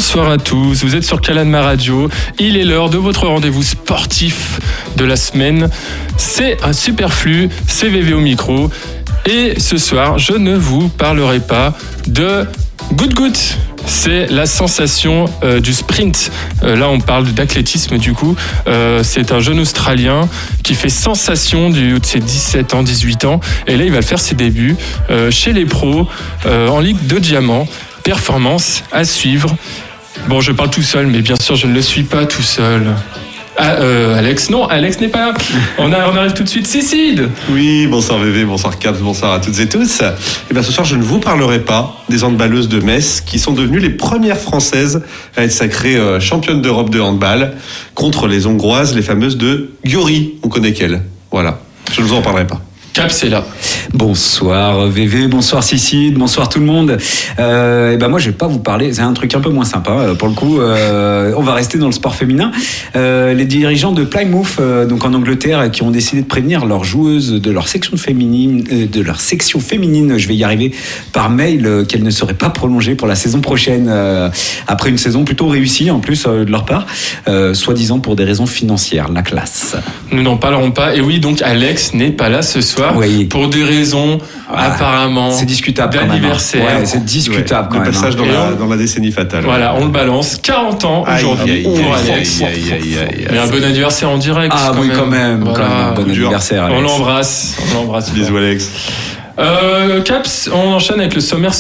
bonsoir à tous, vous êtes sur Calanma Radio, il est l'heure de votre rendez-vous sportif de la semaine, c'est un Superflu, c'est VV au micro, et ce soir je ne vous parlerai pas de Goot Goot. C'est la sensation du sprint. Là, on parle d'athlétisme du coup. C'est un jeune Australien qui fait sensation du haut de ses 17 ans, 18 ans. Et là, il va le faire ses débuts chez les pros en Ligue de Diamant. Performance à suivre. Bon, je parle tout seul, mais bien sûr, je ne le suis pas tout seul. Alex, non, Alex n'est pas là. On arrive tout de suite. Cécile. Oui, bonsoir VV, bonsoir Caps, bonsoir à toutes et tous. Et bien ce soir, je ne vous parlerai pas des handballeuses de Metz qui sont devenues les premières Françaises à être sacrées championnes d'Europe de handball contre les Hongroises, les fameuses de Győri. On connaît qu'elles. Voilà, je ne vous en parlerai pas. Caps est là. Bonsoir VV, bonsoir Cicide, bonsoir tout le monde. Et ben moi je vais pas vous parler, c'est un truc un peu moins sympa pour le coup. On va rester dans le sport féminin. Les dirigeants de Plymouth, donc en Angleterre, qui ont décidé de prévenir leurs joueuses de leur section féminine, je vais y arriver, par mail, qu'elles ne seraient pas prolongées pour la saison prochaine, après une saison plutôt réussie en plus de leur part, soi-disant pour des raisons financières. La classe. Nous n'en parlerons pas. Et oui, donc Alex n'est pas là ce soir. Oui. Pour des raisons apparemment c'est discutable d'anniversaire. Ouais, c'est discutable quand le même. passage dans la décennie fatale. Voilà, on le balance. 40 ans aujourd'hui pour Alex. Mais un bon anniversaire en direct. Ah oui, quand même. Voilà. Quand même. Bon anniversaire, Alex. On l'embrasse. Bisous Alex. Caps, on enchaîne avec le sommaire.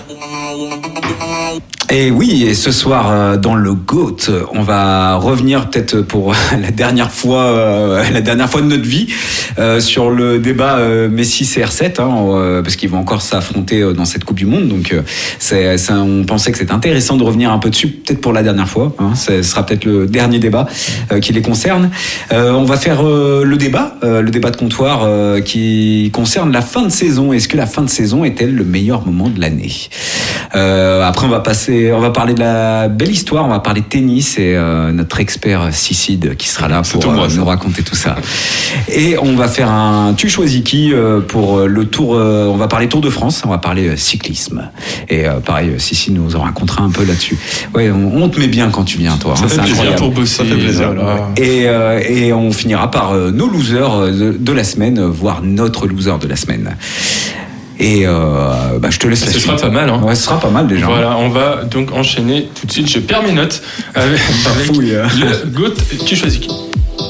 Et oui, et ce soir dans le GOAT, on va revenir peut-être pour la dernière fois de notre vie sur le débat Messi CR7, parce qu'ils vont encore s'affronter dans cette Coupe du Monde. Donc on pensait que c'était intéressant de revenir un peu dessus, peut-être pour la dernière fois. Ce sera peut-être le dernier débat qui les concerne. On va faire le débat de comptoir qui concerne la fin de saison. Est-ce que la fin de saison est-elle le meilleur moment de l'année ? Après, on va parler de la belle histoire, on va parler de tennis et notre expert Cicide qui sera là pour nous raconter tout ça. Et on va faire un Tu choisis qui pour le tour, on va parler Tour de France, on va parler cyclisme. Et pareil, Cicide nous en racontera un peu là-dessus. Ouais, on te met bien quand tu viens, toi. Ça fait plaisir pour bosser. Ça fait plaisir. Et on finira par nos losers de la semaine, voire notre loser de la semaine. Et je te laisse la suite. Ce sera pas mal. Ouais, ce sera pas mal déjà. Voilà, on va donc enchaîner tout de suite. Je perds mes notes avec le GOAT. Tu choisis qui ?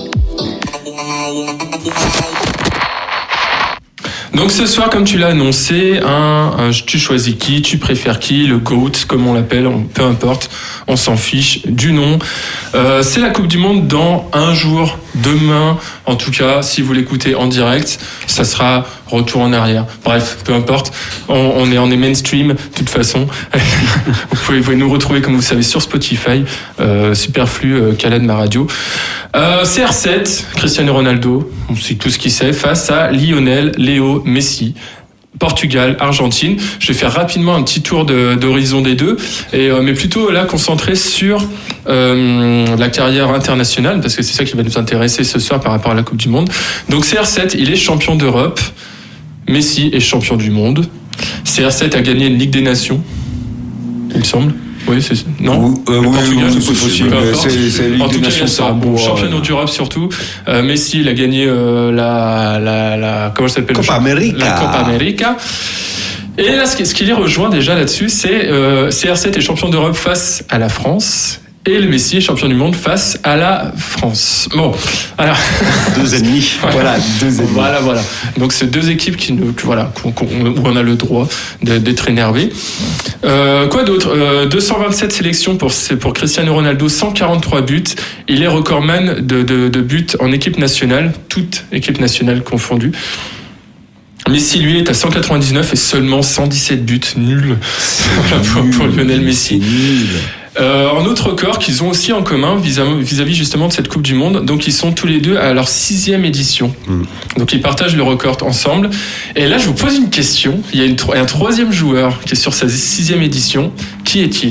Donc ce soir, comme tu l'as annoncé, tu choisis qui, tu préfères qui, le GOAT, comme on l'appelle, peu importe, on s'en fiche du nom. C'est la Coupe du Monde dans un jour, demain, en tout cas, si vous l'écoutez en direct, ça sera retour en arrière. Bref, peu importe, on est mainstream, de toute façon. Vous pouvez nous retrouver, comme vous savez, sur Spotify, Superflu, Calanma Radio. CR7, Cristiano Ronaldo, on sait tout ce qu'il sait, face à Lionel, Léo, Messi. Portugal, Argentine. Je vais faire rapidement un petit tour d'horizon des deux, mais plutôt là concentré sur la carrière internationale, parce que c'est ça qui va nous intéresser ce soir par rapport à la Coupe du Monde. Donc CR7, il est champion d'Europe. Messi est champion du monde. CR7 a gagné une Ligue des Nations, il me semble. Oui, c'est non. Oui, c'est possible. En tout cas, il sort championnat d'Europe surtout. Messi, il a gagné la comment ça s'appelle ? Copa América. La Copa América. Et là, ce qui les rejoint déjà là-dessus, c'est CR7 est champion d'Europe face à la France. Et le Messi est champion du monde face à la France. Bon, voilà. Deux ennemis. Voilà, Voilà. Donc, c'est deux équipes où on a le droit d'être énervé. Quoi d'autre ? 227 sélections pour Cristiano Ronaldo, 143 buts. Il est recordman de buts en équipe nationale, toute équipe nationale confondue. Messi, lui, est à 199 et seulement 117 buts. Nul. Pour Lionel Messi. Un autre record qu'ils ont aussi en commun vis-à-vis justement de cette Coupe du Monde. Donc ils sont tous les deux à leur 6e édition. Donc ils partagent le record ensemble. Et là je vous pose une question. Il y a un troisième joueur qui est sur sa 6e édition. Qui est-il ?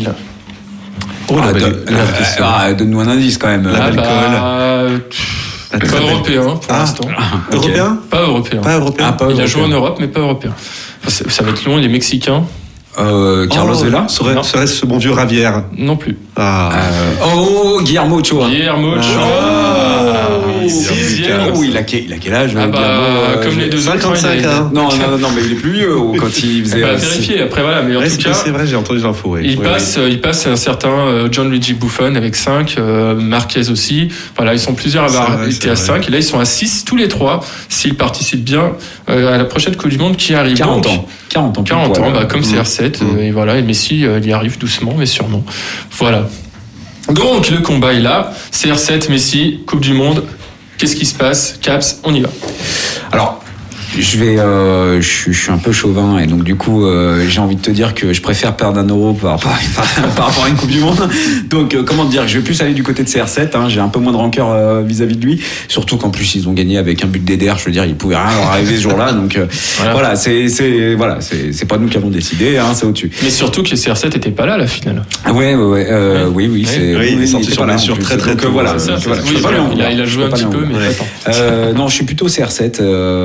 Donne-nous un indice quand même. Pas européen pour l'instant. Européen ? Pas européen. Pas européen. Il a joué en Europe mais pas européen. Ça va être long, il est mexicain. Carlos Vela. Serait-ce ce bon vieux Ravière? Non plus. Guillermo Ochoa. Guillermo Ochoa. Il a quel âge? Comme les deux 55 ans. Non, mais il est plus vieux quand il faisait. On va vérifier après, voilà. Mais en tout cas, c'est vrai, j'ai entendu l'info. Oui. Il passe un certain John Luigi Buffon avec 5, Marquez aussi. Voilà, ils sont plusieurs à avoir été à 5 et là ils sont à 6 tous les 3 s'ils participent bien à la prochaine Coupe du Monde qui arrive. 40 ans, comme CR7 et voilà, et Messi il y arrive doucement mais sûrement. Voilà. Donc le combat est là, CR7 Messi, Coupe du Monde. Qu'est-ce qui se passe? Caps, on y va. Alors, je suis un peu chauvin et donc du coup j'ai envie de te dire que je préfère perdre 1 euro par rapport à une Coupe du Monde. Donc comment te dire, je vais plus aller du côté de CR7, j'ai un peu moins de rancœur vis-à-vis de lui, surtout qu'en plus ils ont gagné avec un but d'Eder, je veux dire, il pouvait rien leur arriver ce jour-là, donc voilà, c'est pas nous qui avons décidé, c'est au-dessus. Mais surtout que CR7 était pas là à la finale. Oui, il est sorti sur blessure très très tôt. Voilà, il a joué un petit peu mais non, je suis plutôt CR7.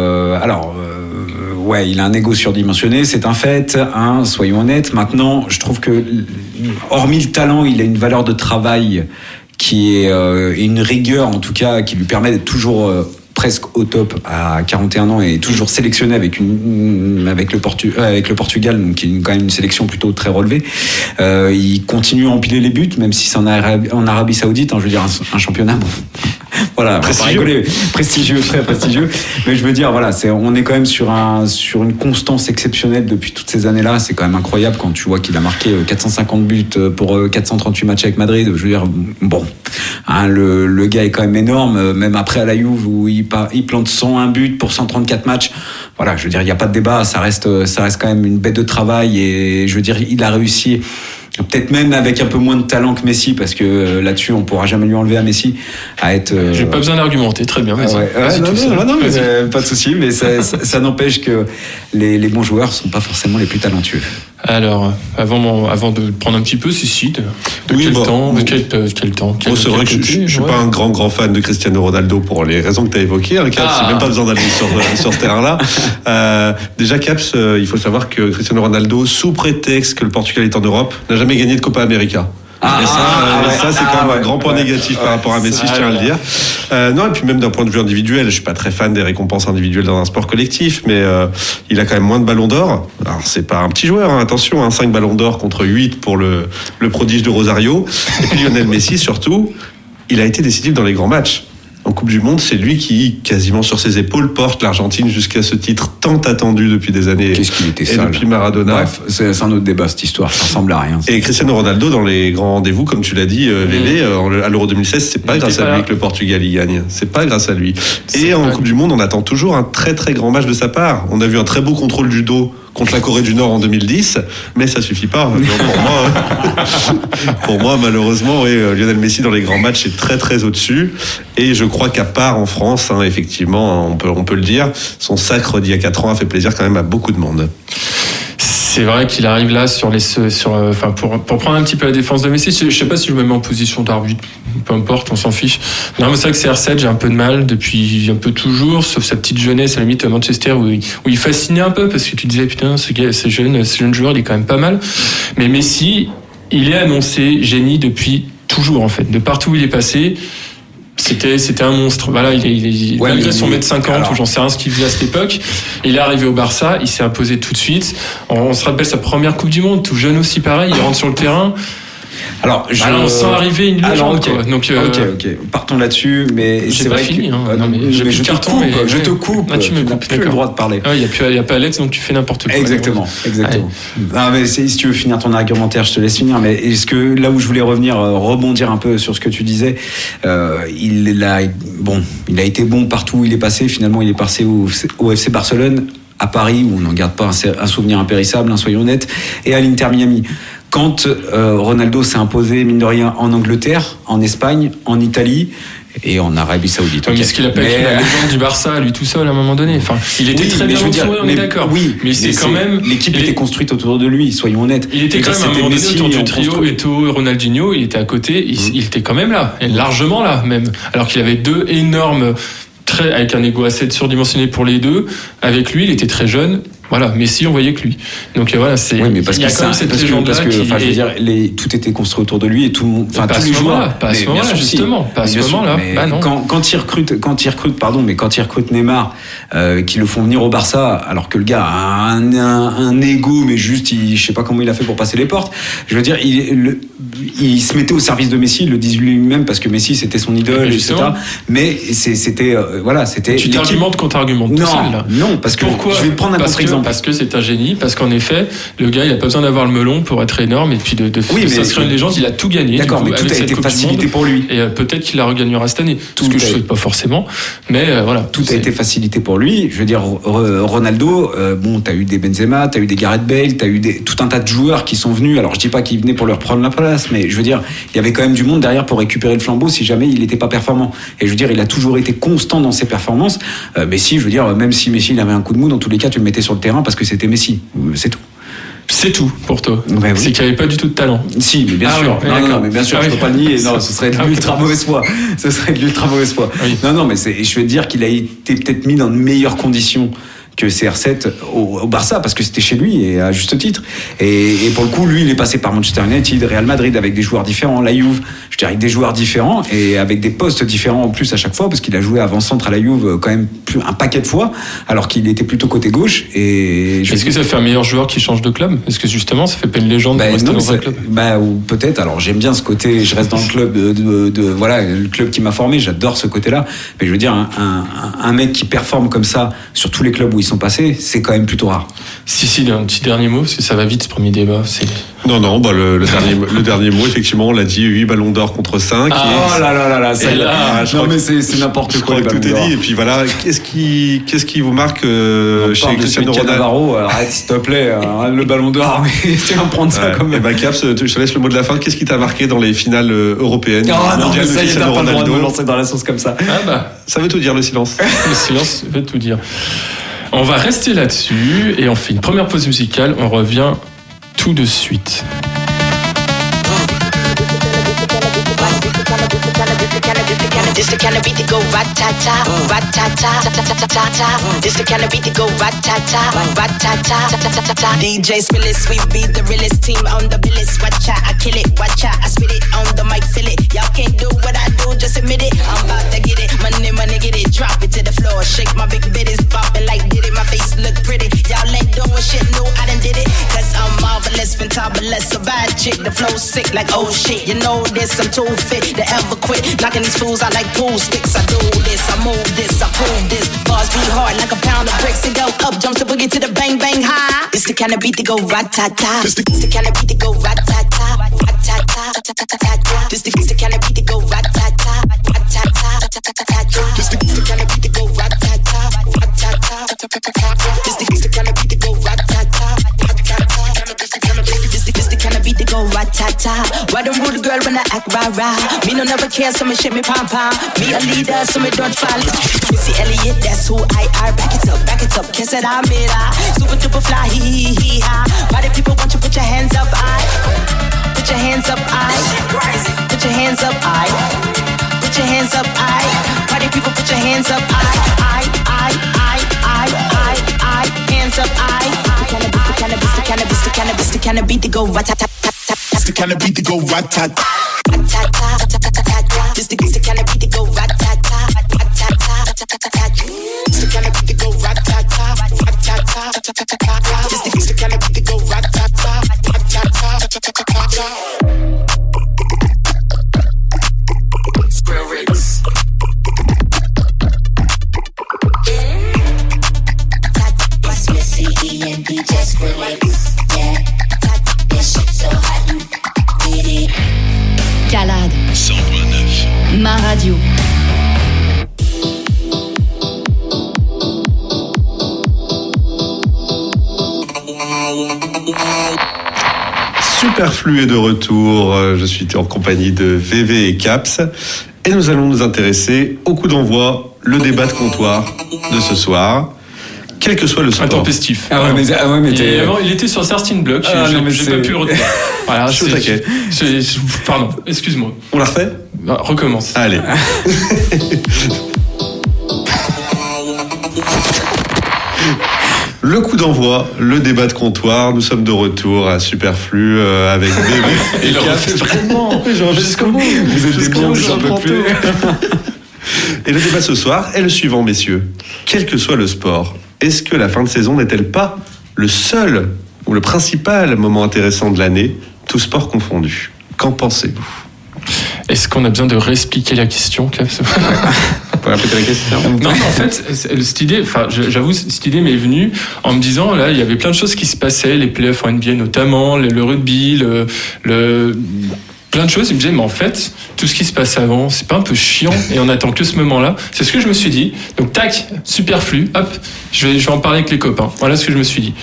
Il a un ego surdimensionné, c'est un fait, soyons honnêtes. Maintenant, je trouve que, hormis le talent, il a une valeur de travail qui est une rigueur, en tout cas, qui lui permet d'être toujours presque au top à 41 ans et toujours sélectionné avec le Portugal, donc qui est quand même une sélection plutôt très relevée. Il continue à empiler les buts, même si c'est en Arabie Saoudite, je veux dire un championnat. Bon. Voilà, prestigieux, très prestigieux. Mais je veux dire, voilà, on est quand même sur une constance exceptionnelle depuis toutes ces années-là. C'est quand même incroyable quand tu vois qu'il a marqué 450 buts pour 438 matchs avec Madrid. Je veux dire, bon, le gars est quand même énorme. Même après à la Juve où il plante 101 buts pour 134 matchs. Voilà, je veux dire, il n'y a pas de débat. Ça reste quand même une bête de travail et je veux dire, il a réussi. Peut-être même avec un peu moins de talent que Messi, parce que là-dessus, on pourra jamais lui enlever à Messi à être. J'ai pas besoin d'argumenter, très bien. Non, mais pas de souci, mais ça n'empêche que les bons joueurs sont pas forcément les plus talentueux. Alors, avant de prendre un petit peu, Cécile, quel temps c'est vrai que je suis pas un grand fan de Cristiano Ronaldo pour les raisons que tu as évoquées. Caps, j'ai même pas besoin d'aller sur ce terrain-là. Déjà, Caps, il faut savoir que Cristiano Ronaldo, sous prétexte que le Portugal est en Europe, n'a jamais gagné de Copa América. Ça c'est quand même un grand point négatif par rapport à Messi, je tiens à le dire. Non, et puis même d'un point de vue individuel, je suis pas très fan des récompenses individuelles dans un sport collectif, mais il a quand même moins de ballons d'or. Alors c'est pas un petit joueur, attention, 5 ballons d'or contre 8 pour le prodige de Rosario. Et puis Lionel Messi surtout, il a été décisif dans les grands matchs. En Coupe du Monde, c'est lui qui, quasiment sur ses épaules, porte l'Argentine jusqu'à ce titre tant attendu depuis des années. Qu'est-ce qu'il était sale. Et depuis Maradona. Bref, c'est un autre débat, cette histoire. Ça ressemble à rien. Et Cristiano Ronaldo, dans les grands rendez-vous, comme tu l'as dit, Lélé, à l'Euro 2016, c'est pas grâce à lui que le Portugal y gagne. C'est pas grâce à lui. Et en Coupe du Monde, on attend toujours un très très grand match de sa part. On a vu un très beau contrôle du dos contre la Corée du Nord en 2010, mais ça suffit pas. Pour moi, malheureusement, Lionel Messi dans les grands matchs est très très au-dessus. Et je crois qu'à part en France, effectivement, on peut le dire, son sacre d'il y a 4 ans a fait plaisir quand même à beaucoup de monde. C'est vrai qu'il arrive là pour prendre un petit peu la défense de Messi. Je sais pas si je me mets en position d'arbitre, peu importe, on s'en fiche. Non, mais c'est vrai que CR7, j'ai un peu de mal depuis un peu toujours, sauf sa petite jeunesse à la limite à Manchester où il fascinait un peu parce que tu disais putain, ce jeune joueur, il est quand même pas mal. Mais Messi, il est annoncé génie depuis toujours en fait, de partout où il est passé. C'était un monstre. Voilà, malgré son 1m50 ou j'en sais rien ce qu'il faisait à cette époque, il est arrivé au Barça, il s'est imposé tout de suite. On se rappelle sa première Coupe du Monde, tout jeune aussi pareil, il rentre sur le terrain. Alors, on sent arriver une légende. Donc, ok. Partons là-dessus, mais c'est vrai fini. Je te coupe. Tu n'as plus le droit de parler. Il n'y a pas Alex, donc tu fais n'importe quoi. Exactement. Non, mais si tu veux finir ton argumentaire, je te laisse finir. Mais est-ce que là où je voulais rebondir un peu sur ce que tu disais, il a été bon partout où il est passé. Finalement, il est passé au FC Barcelone, à Paris, où on n'en garde pas un souvenir impérissable, soyons honnêtes, et à l'Inter Miami. Quand Ronaldo s'est imposé, mine de rien, en Angleterre, en Espagne, en Italie et en Arabie Saoudite. Mais ce qu'il appelle la légende du Barça, lui tout seul, à un moment donné. Enfin, il était très bien entouré, on est d'accord. Oui, mais c'est quand même... L'équipe était construite autour de lui, soyons honnêtes. Il était quand même à un moment donné autour du trio Eto'o et Ronaldinho, il était à côté, il était quand même là, et largement là même. Alors qu'il avait 2 énormes... avec un ego assez surdimensionné pour les deux. Avec lui, il était très jeune. Voilà, Messi, on voyait que lui. Donc voilà, c'est. Oui, mais parce il y a que quand même cette légende-là je veux dire, tout était construit autour de lui et tout le monde, enfin tous les joueurs. Pas à ce moment-là, justement. Pas à ce moment-là. Bah non. Quand ils recrutent Neymar, qui le font venir au Barça, alors que le gars a un ego, mais juste, je sais pas comment il a fait pour passer les portes. Je veux dire, il se mettait au service de Messi, il le dit lui-même parce que Messi c'était son idole, etc. Mais c'était voilà, c'était. Tu t'argumentes contre argumentes. Non, parce que pourquoi? Je vais prendre un contre-exemple. Parce que c'est un génie, parce qu'en effet, le gars, il a pas besoin d'avoir le melon pour être énorme et puis de s'inscrire une légende. Il a tout gagné. D'accord, mais tout a été facilité pour lui. Et peut-être qu'il la regagnera cette année. Ce que je souhaite pas forcément, mais voilà. Tout a été facilité pour lui. Je veux dire, Ronaldo, t'as eu des Benzema, t'as eu des Gareth Bale, t'as eu tout un tas de joueurs qui sont venus. Alors je dis pas qu'ils venaient pour leur prendre la place, mais je veux dire, il y avait quand même du monde derrière pour récupérer le flambeau si jamais il n'était pas performant. Et je veux dire, il a toujours été constant dans ses performances. Messi, je veux dire, même si Messi il avait un coup de mou, dans tous les cas, tu le mettais sur le terrain parce que c'était Messi. C'est tout. C'est tout pour toi. Oui. C'est qu'il n'y avait pas du tout de talent. Si, mais bien sûr. Oui, non, mais bien sûr, je peux pas le nier. Non, ce serait de l'ultra mauvaise foi. Oui. Non, mais je vais te dire qu'il a été peut-être mis dans de meilleures conditions que CR7 au Barça parce que c'était chez lui et à juste titre et pour le coup lui il est passé par Manchester United, Real Madrid avec des joueurs différents, la Juve, je dirais avec des joueurs différents et avec des postes différents en plus à chaque fois parce qu'il a joué avant-centre à la Juve quand même un paquet de fois alors qu'il était plutôt côté gauche et est-ce que ça fait un meilleur joueur qui change de club? Est-ce que justement ça fait pas une légende de rester dans un club? Ou peut-être, alors j'aime bien ce côté, je reste dans le club voilà, le club qui m'a formé, j'adore ce côté-là, mais je veux dire un mec qui performe comme ça sur tous les clubs où ils sont passés, c'est quand même plutôt rare. Si, un petit dernier mot, parce que ça va vite ce premier débat. Non, le dernier mot, effectivement, on l'a dit, 8 ballons d'or contre 5. Oh là, ça y est. Non, mais c'est n'importe quoi. Je crois que tout est dit. Et puis voilà, qu'est-ce qui vous marque chez Cristiano Ronaldo? Arrête, s'il te plaît, le ballon d'or, mais tu vas prendre ça comme. Et Caps, je te laisse le mot de la fin. Qu'est-ce qui t'a marqué dans les finales européennes? Non, mais ça y est, t'as pas le droit de me lancer dans la sauce comme ça. Ça veut tout dire, le silence. Le silence veut tout dire. On va rester là-dessus et on fait une première pause musicale. On revient tout de suite. This the kind of beat that go rat-ta-ta, rat-ta-ta, ta-ta-ta-ta-ta. This the kind of beat that go rat-ta-ta, rat-ta-ta, ta-ta-ta-ta. DJ Spillis, we be the realest team on the billis. Watch out, I kill it, watch out, I spit it on the mic, feel it. Y'all can't do what I do, just admit it. I'm about to get it, money, get it. Drop it to the floor, shake my big bitties, poppin' like did it. My face look pretty, y'all ain't doing shit, no, I done did it. Cause I'm marvelous, fantabulous, a bad chick. The flow sick like oh shit, you know this, I'm too fit to ever quit. Knocking these fools out like pool sticks. I do this, I move this, I prove this. Bars beat hard like a pound of bricks and go up, jump to boogie to the bang bang high. It's the kind of beat that go rat-ta-ta. It's the kind of beat that go rat-ta-ta, rat-ta-ta, ta-ta-ta-ta. This the kind of beat that go rat-ta-ta, rat-ta-ta, ta-ta-ta-ta. This the kind of beat that go rat-ta-ta, rat-ta-ta, ta-ta-ta-ta. This the kind of beat that go rat-ta-ta, rat-ta-ta. This the kind of beat that go rat-ta-ta. Why don't rude girl when I act rah-rah? Me no never care, so me shit me pom-pom. Me a leader, so me don't fall. Missy Elliott, that's who I are. Back it up, kiss it, I'm it, super duper fly, hee-hee-hee-ha. Why do people want you put your hands up, put your hands up, put your hands up, put your hands up, why do people put your hands up, hands up, Cannabis, the kind of beat to go rat-ta-ta-ta. It's the kind of beat to go rat-ta-ta. This the kind of beat to go rat-ta-ta. It's the kind of beat to go rat-ta-ta. This the kind of beat to go rat-ta-ta. Square rigs. It's Missy E and DJ Skrillex. Yeah, this shit so hot and with it. Calade 100.9 Ma radio. Superflu est de retour. Je suis en compagnie de VV et Caps. Et nous allons nous intéresser au coup d'envoi, le débat de comptoir de ce soir. Quel que soit le sport. Intempestif. Il était sur Starting Block. J'ai pas pu le retenir. Voilà, pardon, excuse-moi. On la refait ? Recommence. Allez. Le coup d'envoi, le débat de comptoir. Nous sommes de retour à Superflu avec Bébé. Il aurait fait vraiment. Jusqu'au bout. Vous êtes des bons, j'en peux plus. Et le débat ce soir est le suivant, messieurs. Quel que soit le sport, est-ce que la fin de saison n'est-elle pas le seul ou le principal moment intéressant de l'année, tout sport confondu? Qu'en pensez-vous? Est-ce qu'on a besoin de réexpliquer la question, Kev? On peut répéter la question. Non, en fait, cette idée, j'avoue, cette idée m'est venue en me disant, là, il y avait plein de choses qui se passaient, les playoffs en NBA notamment, le rugby, plein de choses. Il me disait, mais en fait, tout ce qui se passe avant, c'est pas un peu chiant et on attend que ce moment-là. C'est ce que je me suis dit. Donc, tac, Superflu, hop, je vais en parler avec les copains. Voilà ce que je me suis dit.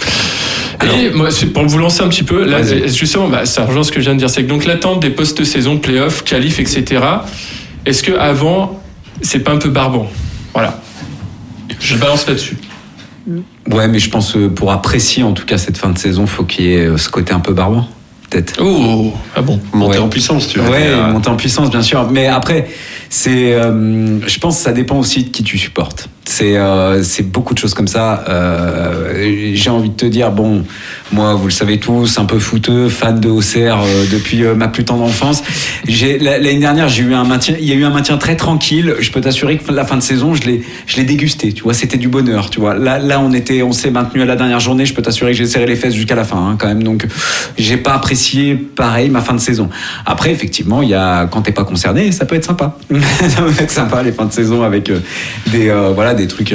Et moi, c'est pour vous lancer un petit peu, là, justement, ça rejoint ce que je viens de dire, c'est que donc l'attente des post-saison, playoffs, qualifs, etc. Est-ce que avant, c'est pas un peu barbant? Voilà. Je balance là-dessus. Ouais, mais je pense pour apprécier en tout cas cette fin de saison, faut qu'il y ait ce côté un peu barbant, peut-être. Oh, ah bon. Monter en puissance, tu vois. Ouais, monter en puissance, bien sûr. Mais après, je pense que ça dépend aussi de qui tu supportes. C'est beaucoup de choses comme ça. J'ai envie de te dire, bon, moi, vous le savez tous, un peu footeux, fan de Auxerre depuis ma plus tendre enfance. L'année dernière, il y a eu un maintien très tranquille. Je peux t'assurer que la fin de saison, je l'ai dégusté. Tu vois, c'était du bonheur. Tu vois, là, on s'est maintenu à la dernière journée. Je peux t'assurer que j'ai serré les fesses jusqu'à la fin, hein, quand même. Donc, j'ai pas apprécié pareil ma fin de saison. Après, effectivement, quand t'es pas concerné, ça peut être sympa. Ça peut être sympa les fins de saison avec des trucs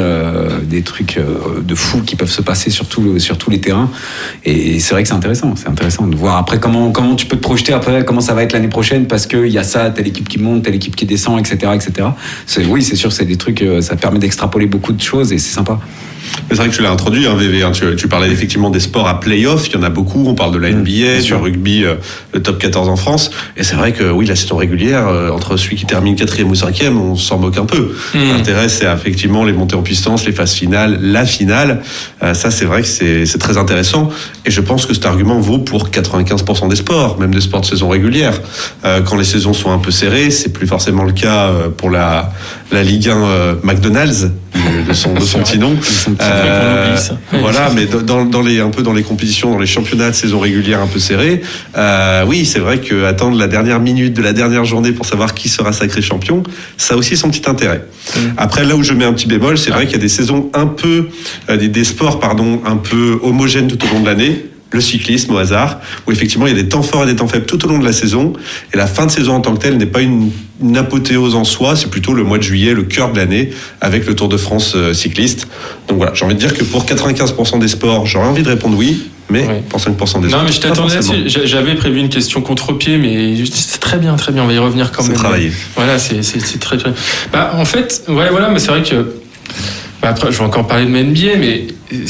de fou qui peuvent se passer sur tous les terrains. Et c'est vrai que c'est intéressant de voir après comment tu peux te projeter après, comment ça va être l'année prochaine, parce qu'il y a ça, telle équipe qui monte, telle équipe qui descend, etc. Oui, c'est sûr, c'est des trucs, ça permet d'extrapoler beaucoup de choses et c'est sympa. C'est vrai que tu l'as introduit, hein, VV. Hein, tu parlais effectivement des sports à play-off. Il y en a beaucoup. On parle de la NBA, du rugby, le top 14 en France. Et c'est vrai que oui, la saison régulière, entre celui qui termine 4e ou 5e, on s'en moque un peu. L'intérêt, c'est effectivement les montées en puissance, les phases finales, la finale. Ça, c'est vrai que c'est très intéressant. Et je pense que cet argument vaut pour 95% des sports, même des sports de saison régulière. Quand les saisons sont un peu serrées, c'est plus forcément le cas pour la Ligue 1 McDonald's de son petit nom. Voilà, mais dans les compétitions, dans les championnats de saison régulière un peu serrés, oui, c'est vrai que attendre la dernière minute de la dernière journée pour savoir qui sera sacré champion, ça a aussi son petit intérêt. Après, là où je mets un petit bémol, c'est vrai qu'il y a des saisons un peu, des sports, un peu homogènes tout au long de l'année. Le cyclisme au hasard, où effectivement il y a des temps forts et des temps faibles tout au long de la saison, et la fin de saison en tant que telle n'est pas une apothéose en soi, c'est plutôt le mois de juillet, le cœur de l'année, avec le Tour de France cycliste. Donc voilà, j'ai envie de dire que pour 95% des sports, j'aurais envie de répondre oui, mais pour 5% des sports. Non, mais je t'attendais là-dessus. J'avais prévu une question contre-pied, mais c'est très bien, on va y revenir quand même. C'est travaillé. Voilà, c'est très très. En fait, ouais, voilà, mais c'est vrai que. Après, je vais encore parler de ma NBA, mais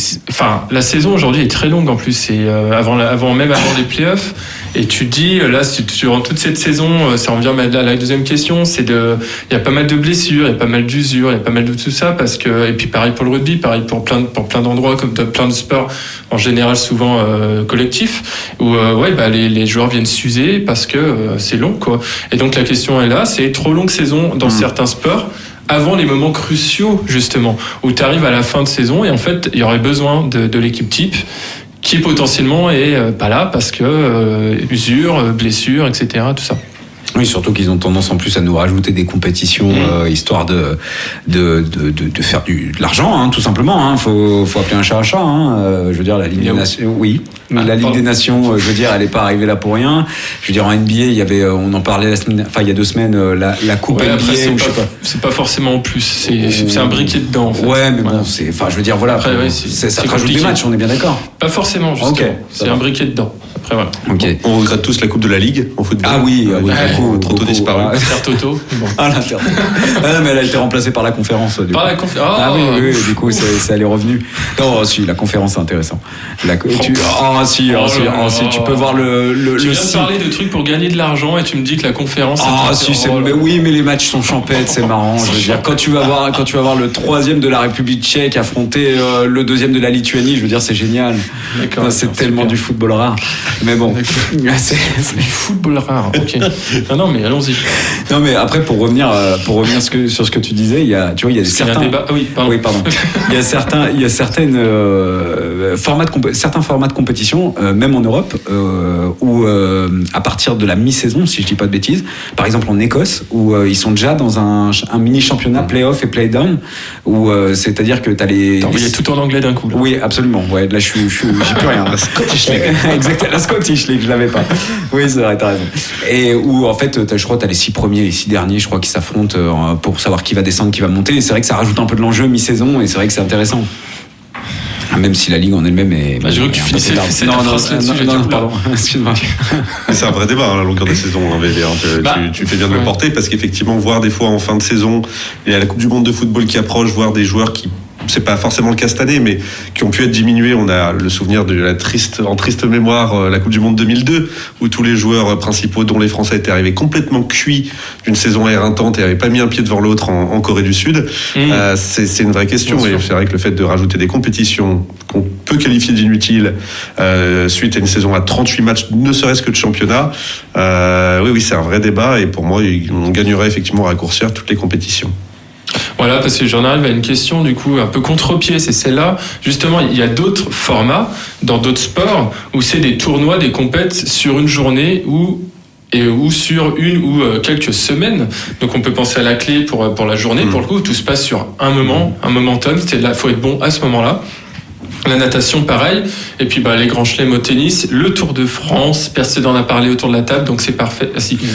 la saison aujourd'hui est très longue en plus. C'est avant les playoffs. Et tu te dis, là, durant toute cette saison, ça revient à la deuxième question, il y a pas mal de blessures, il y a pas mal d'usures, il y a pas mal de tout ça, et puis pareil pour le rugby, pareil pour plein d'endroits, comme plein de sports, en général souvent collectifs, où les joueurs viennent s'user parce que c'est long, quoi. Et donc la question est là, c'est trop longue saison dans certains sports, avant les moments cruciaux, justement, où tu arrives à la fin de saison et en fait, il y aurait besoin de l'équipe type qui potentiellement est pas là parce que usure, blessure, etc., tout ça. Oui, surtout qu'ils ont tendance en plus à nous rajouter des compétitions histoire de faire de l'argent, hein, tout simplement. Hein. Faut appeler un chat un chat. Hein. Je veux dire, la Ligue des Nations, oui. La Ligue des Nations, je veux dire, elle n'est pas arrivée là pour rien. Je veux dire, en NBA, il y avait, on en parlait il y a 2 semaines, la coupe NBA. Après, c'est pas forcément en plus. C'est un briquet dedans. En fait. Ouais, mais bon, je veux dire, voilà. Après, ça te rajoute des matchs, on est bien d'accord. Pas forcément, justement. Okay, c'est un briquet dedans. Après, voilà. Okay. On regrette tous la Coupe de la Ligue en football. Ah oui, trop tôt disparu. L'Inter-Toto. Bon. l'Inter. Mais elle a été remplacée par la conférence. Par la conférence. Ah oui, du coup, elle est revenue. Non, si, la conférence, c'est intéressant. Tu peux voir le. Tu viens de parler de trucs pour gagner de l'argent et tu me dis que la conférence. Mais les matchs sont champêtres, c'est marrant. Je veux dire, quand tu vas voir le 3e de la République tchèque affronter le 2e de la Lituanie, je veux dire, c'est génial. C'est tellement du football rare. Mais bon, c'est du football rare. Ok. Non, mais allons-y. Non, mais après pour revenir sur ce que tu disais, il y a certains. Un débat. Oui, pardon. Il y a certains formats de compétition, même en Europe, où à partir de la mi-saison, si je dis pas de bêtises, par exemple en Écosse, où ils sont déjà dans un mini championnat play-off et play-down, où c'est-à-dire que t'as les. Il y a tout en anglais d'un coup. Là. Oui, absolument. Ouais, là j'ai plus rien. La Scottish League. Exact, la Scottish League, je l'avais pas. Oui, c'est vrai, t'as raison. Et où en fait, je crois t'as les 6 premiers, les 6 derniers, je crois, qui s'affrontent pour savoir qui va descendre, qui va monter. Et c'est vrai que ça rajoute un peu de l'enjeu mi-saison, et c'est vrai que c'est intéressant. Même si la ligue en elle-même est. Je veux que tu finisses cette phrase là-dessus. Non, pardon. Excuse-moi. C'est un vrai débat, la longueur des saisons, VD. Tu fais bien de le porter, parce qu'effectivement, voir des fois en fin de saison, il y a la Coupe du Monde de football qui approche, voir des joueurs qui. C'est pas forcément le cas cette année, mais qui ont pu être diminués. On a le souvenir de en triste mémoire, la Coupe du Monde 2002, où tous les joueurs principaux, dont les Français, étaient arrivés complètement cuits d'une saison éreintante et n'avaient pas mis un pied devant l'autre en Corée du Sud. C'est une vraie question. Et c'est vrai que le fait de rajouter des compétitions qu'on peut qualifier d'inutiles suite à une saison à 38 matchs, ne serait-ce que de championnat, oui, c'est un vrai débat. Et pour moi, on gagnerait effectivement à raccourcir toutes les compétitions. Voilà, parce que j'en arrive à une question du coup un peu contre-pied, c'est celle-là. Justement, il y a d'autres formats dans d'autres sports où c'est des tournois, des compètes sur une journée ou sur une ou quelques semaines. Donc on peut penser à la clé pour la journée, pour le coup, tout se passe sur un momentum, faut être bon à ce moment-là. La natation, pareil. Et puis les grands chelems au tennis, le Tour de France, personne n'en a parlé autour de la table, donc c'est parfait. Ah, si.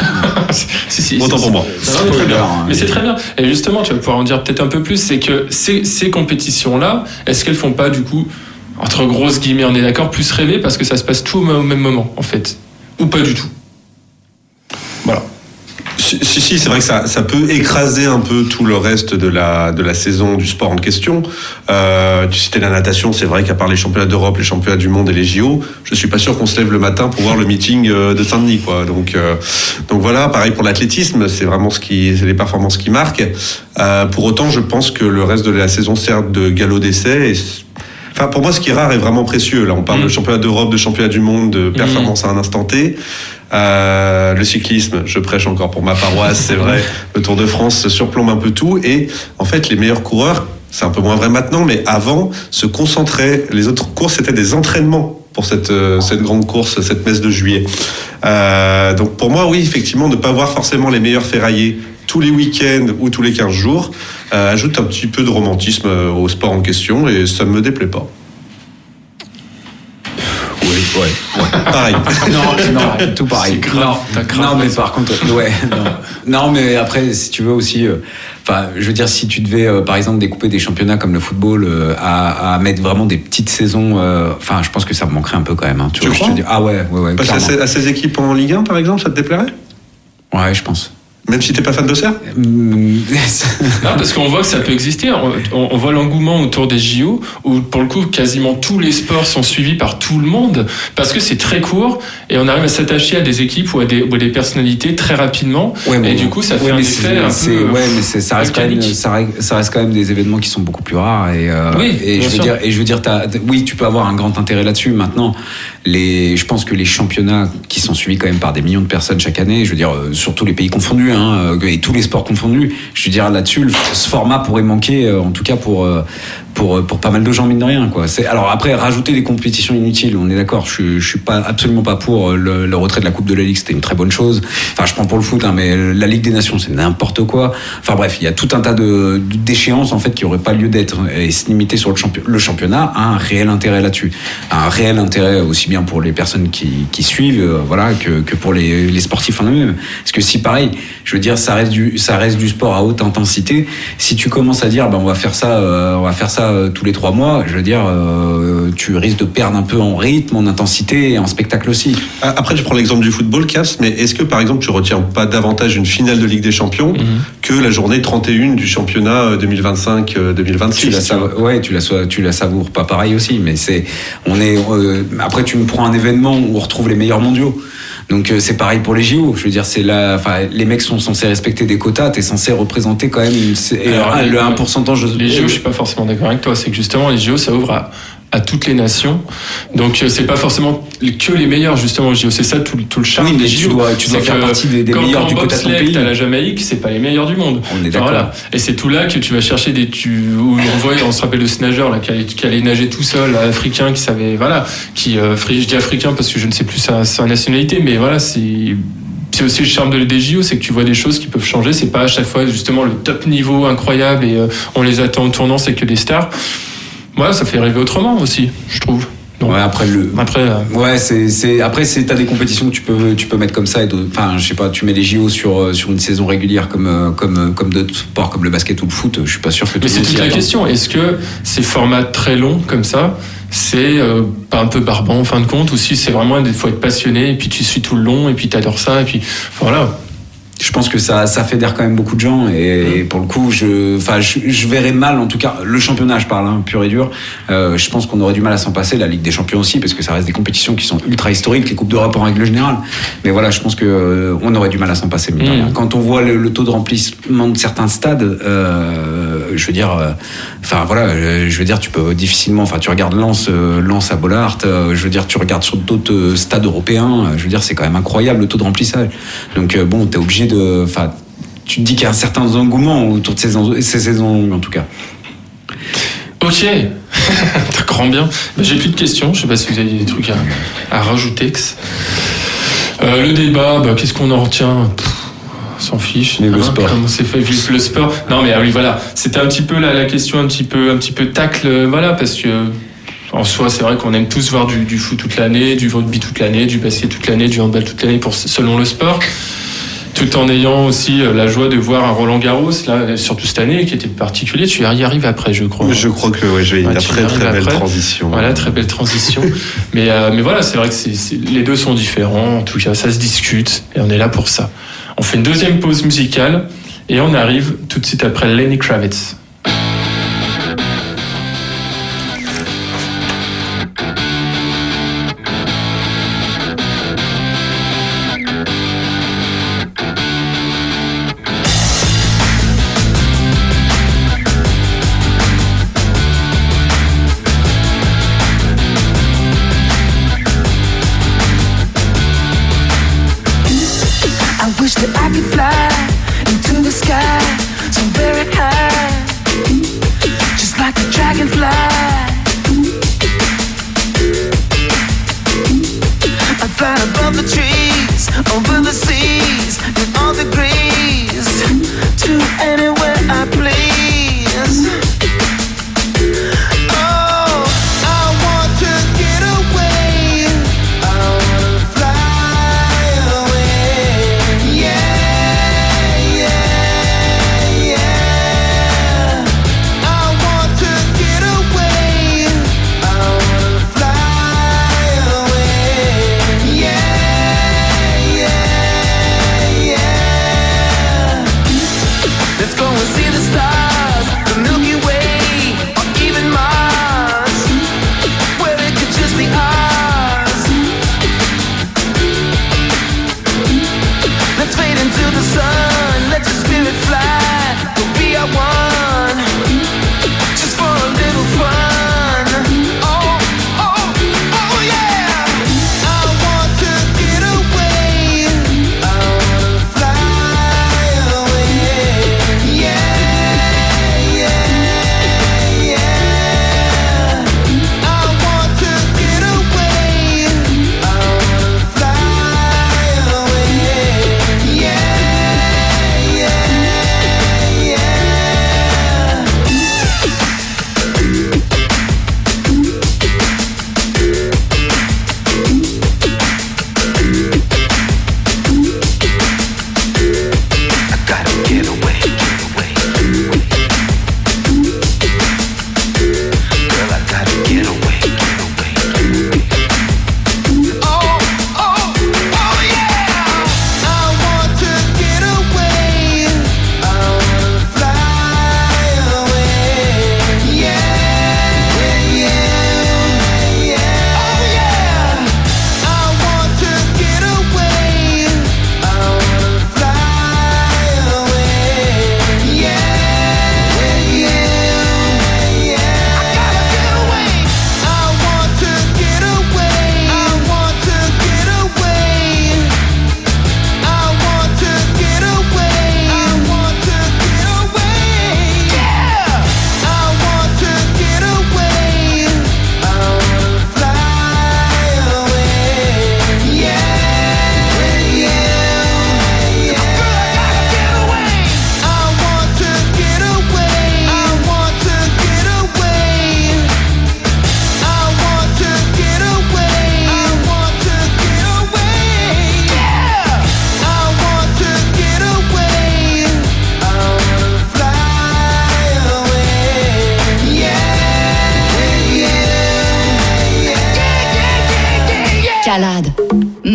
si. Autant pour moi. C'est très bien. Mais c'est très bien. Et justement, tu vas pouvoir en dire peut-être un peu plus, c'est que ces compétitions-là, est-ce qu'elles font pas, du coup, entre grosses guillemets, on est d'accord, plus rêver parce que ça se passe tout au même moment, en fait? Ou pas du tout? Voilà. Si, c'est vrai que ça peut écraser un peu tout le reste de la saison du sport en question. Tu citais la natation, c'est vrai qu'à part les championnats d'Europe, les championnats du monde et les JO, je suis pas sûr qu'on se lève le matin pour voir le meeting de Saint-Denis, quoi. Donc voilà, pareil pour l'athlétisme, c'est vraiment c'est les performances qui marquent. Pour autant, je pense que le reste de la saison sert de galop d'essai. Enfin, pour moi, ce qui est rare est vraiment précieux. Là, on parle de championnat d'Europe, de championnat du monde, de performance à un instant T. Le cyclisme, je prêche encore pour ma paroisse, c'est vrai. Le Tour de France surplombe un peu tout. Et en fait, les meilleurs coureurs, c'est un peu moins vrai maintenant, mais avant, se concentraient. Les autres courses, c'était des entraînements pour cette grande course, cette messe de juillet. Donc pour moi, oui, effectivement, ne pas voir forcément les meilleurs ferraillés tous les week-ends ou tous les 15 jours ajoute un petit peu de romantisme au sport en question, et ça ne me déplaît pas. Ouais. Pareil. Non, tout pareil. Non, mais par contre, non, mais après, si tu veux aussi, je veux dire, si tu devais, par exemple, découper des championnats comme le football, à mettre vraiment des petites saisons, je pense que ça me manquerait un peu quand même. Hein, tu crois ? Ah ouais. Parce à ces équipes en Ligue 1, par exemple, ça te déplairait ? Ouais, je pense. Même si t'es pas fan de ça ? Non, parce qu'on voit que ça peut exister. On voit l'engouement autour des JO, où pour le coup, quasiment tous les sports sont suivis par tout le monde, parce que c'est très court, et on arrive à s'attacher à des équipes ou à des personnalités très rapidement. Et du coup, ça fait un effet un peu. Ça reste quand même des événements qui sont beaucoup plus rares. Je veux dire, tu peux avoir un grand intérêt là-dessus. Maintenant, je pense que les championnats qui sont suivis quand même par des millions de personnes chaque année, je veux dire, sur tous les pays confondus, et tous les sports confondus, je veux dire, là-dessus, ce format pourrait manquer, en tout cas pour pas mal de gens, mine de rien, quoi. Alors après, rajouter des compétitions inutiles, on est d'accord, je suis absolument pas pour le retrait de la Coupe de la Ligue, c'était une très bonne chose. Enfin, je prends pour le foot, mais la Ligue des Nations, c'est n'importe quoi. Enfin bref, il y a tout un tas d'échéances, en fait, qui n'auraient pas lieu d'être, et se limiter sur le championnat a un réel intérêt là-dessus. Un réel intérêt aussi bien pour les personnes qui suivent, que pour les sportifs en eux-mêmes. Parce que si pareil, je veux dire, ça reste du sport à haute intensité. Si tu commences à dire, on va faire ça tous les 3 mois, je veux dire, tu risques de perdre un peu en rythme, en intensité et en spectacle aussi. Après, tu prends l'exemple du football, Cass, mais est-ce que par exemple tu retiens pas davantage une finale de Ligue des Champions que la journée 31 du championnat 2025-2026 tu la savoures pas pareil aussi, mais après tu me prends un événement où on retrouve les meilleurs mondiaux. Donc c'est pareil pour les JO. Je veux dire, les mecs sont censés respecter des quotas. T'es censé représenter quand même le 1%. Les JO, je suis pas forcément d'accord avec toi. C'est que justement, les JO, ça ouvre à toutes les nations. Donc c'est pas forcément que les meilleurs justement au JO. C'est ça tout le charme Oui, mais des JO. tu dois faire partie des meilleurs du quota de ton pays. Quand la Jamaïque, c'est pas les meilleurs du monde. On est d'accord. Voilà. Et c'est tout là que tu vas chercher où on se rappelle de ce nageur là qui allait nager tout seul, africain, qui savait, voilà, je dis africain parce que je ne sais plus sa nationalité, mais voilà, c'est aussi le charme des JO, c'est que tu vois des choses qui peuvent changer. C'est pas à chaque fois justement le top niveau incroyable et on les attend au tournant, c'est que des stars. Voilà, ça fait rêver autrement aussi, je trouve. Donc, ouais, après t'as des compétitions que tu peux mettre comme ça, enfin je sais pas, tu mets les JO sur une saison régulière comme d'autres sports comme le basket ou le foot, je suis pas sûr que mais c'est toute la question, est-ce que ces formats très longs comme ça, c'est pas un peu barbant en fin de compte, ou si c'est vraiment, il faut être passionné et puis tu suis tout le long et puis t'adores ça et puis voilà. Je pense que ça fédère quand même beaucoup de gens et pour le coup je verrais mal, en tout cas le championnat je parle pur et dur, je pense qu'on aurait du mal à s'en passer, la Ligue des Champions aussi, parce que ça reste des compétitions qui sont ultra historiques, les Coupes d'Europe en règle générale, mais voilà, je pense que on aurait du mal à s'en passer. Quand on voit le taux de remplissement de certains stades, je veux dire tu peux difficilement, tu regardes Lens à Bollaert, je veux dire tu regardes sur d'autres stades européens, je veux dire c'est quand même incroyable le taux de remplissage, donc bon, t'es obligé tu te dis qu'il y a un certain engouement autour de ces saisons en tout cas. Ok, t'as grand bien. J'ai plus de questions, je sais pas si vous avez des trucs à rajouter. Le débat, qu'est-ce qu'on en retient? On s'en fiche. Le sport. Comment c'est fait le sport? Non mais oui, voilà, c'était un petit peu la question un petit peu tacle, voilà, parce que en soi, c'est vrai qu'on aime tous voir du foot toute l'année, du rugby toute l'année, du basket toute l'année, du handball toute l'année selon le sport. Tout en ayant aussi la joie de voir un Roland Garros, là, surtout cette année, qui était particulier. Tu y arrives après, je crois. Je crois que je vais y après. Très belle transition. Voilà, très belle transition. mais voilà, c'est vrai que les deux sont différents. En tout cas, ça se discute et on est là pour ça. On fait une deuxième pause musicale et on arrive tout de suite après Lenny Kravitz. Let's go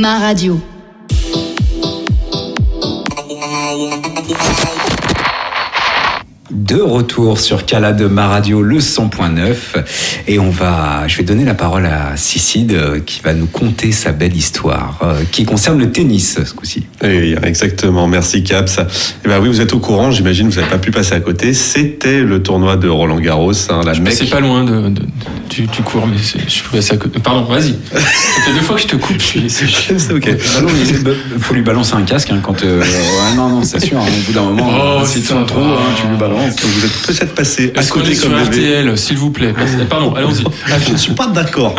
Ma radio. De retour sur Cala de Ma Radio, le 100.9, et je vais donner la parole à Sicide qui va nous conter sa belle histoire qui concerne le tennis ce coup-ci. Oui, exactement. Merci Caps. Et ben oui, vous êtes au courant. J'imagine vous n'avez pas pu passer à côté. C'était le tournoi de Roland Garros. C'est pas loin du cours, mais je suis passé à côté. Pardon, vas-y. Ça fait 2 fois que je te coupe. C'est ok. Il faut lui balancer un casque quand. Non, c'est sûr. Au bout d'un moment, si tu trop, tu lui balances. Vous êtes peut-être passé à côté sur comme bébé. RTL, s'il vous plaît. Pardon, allons-y. Je ne suis pas d'accord.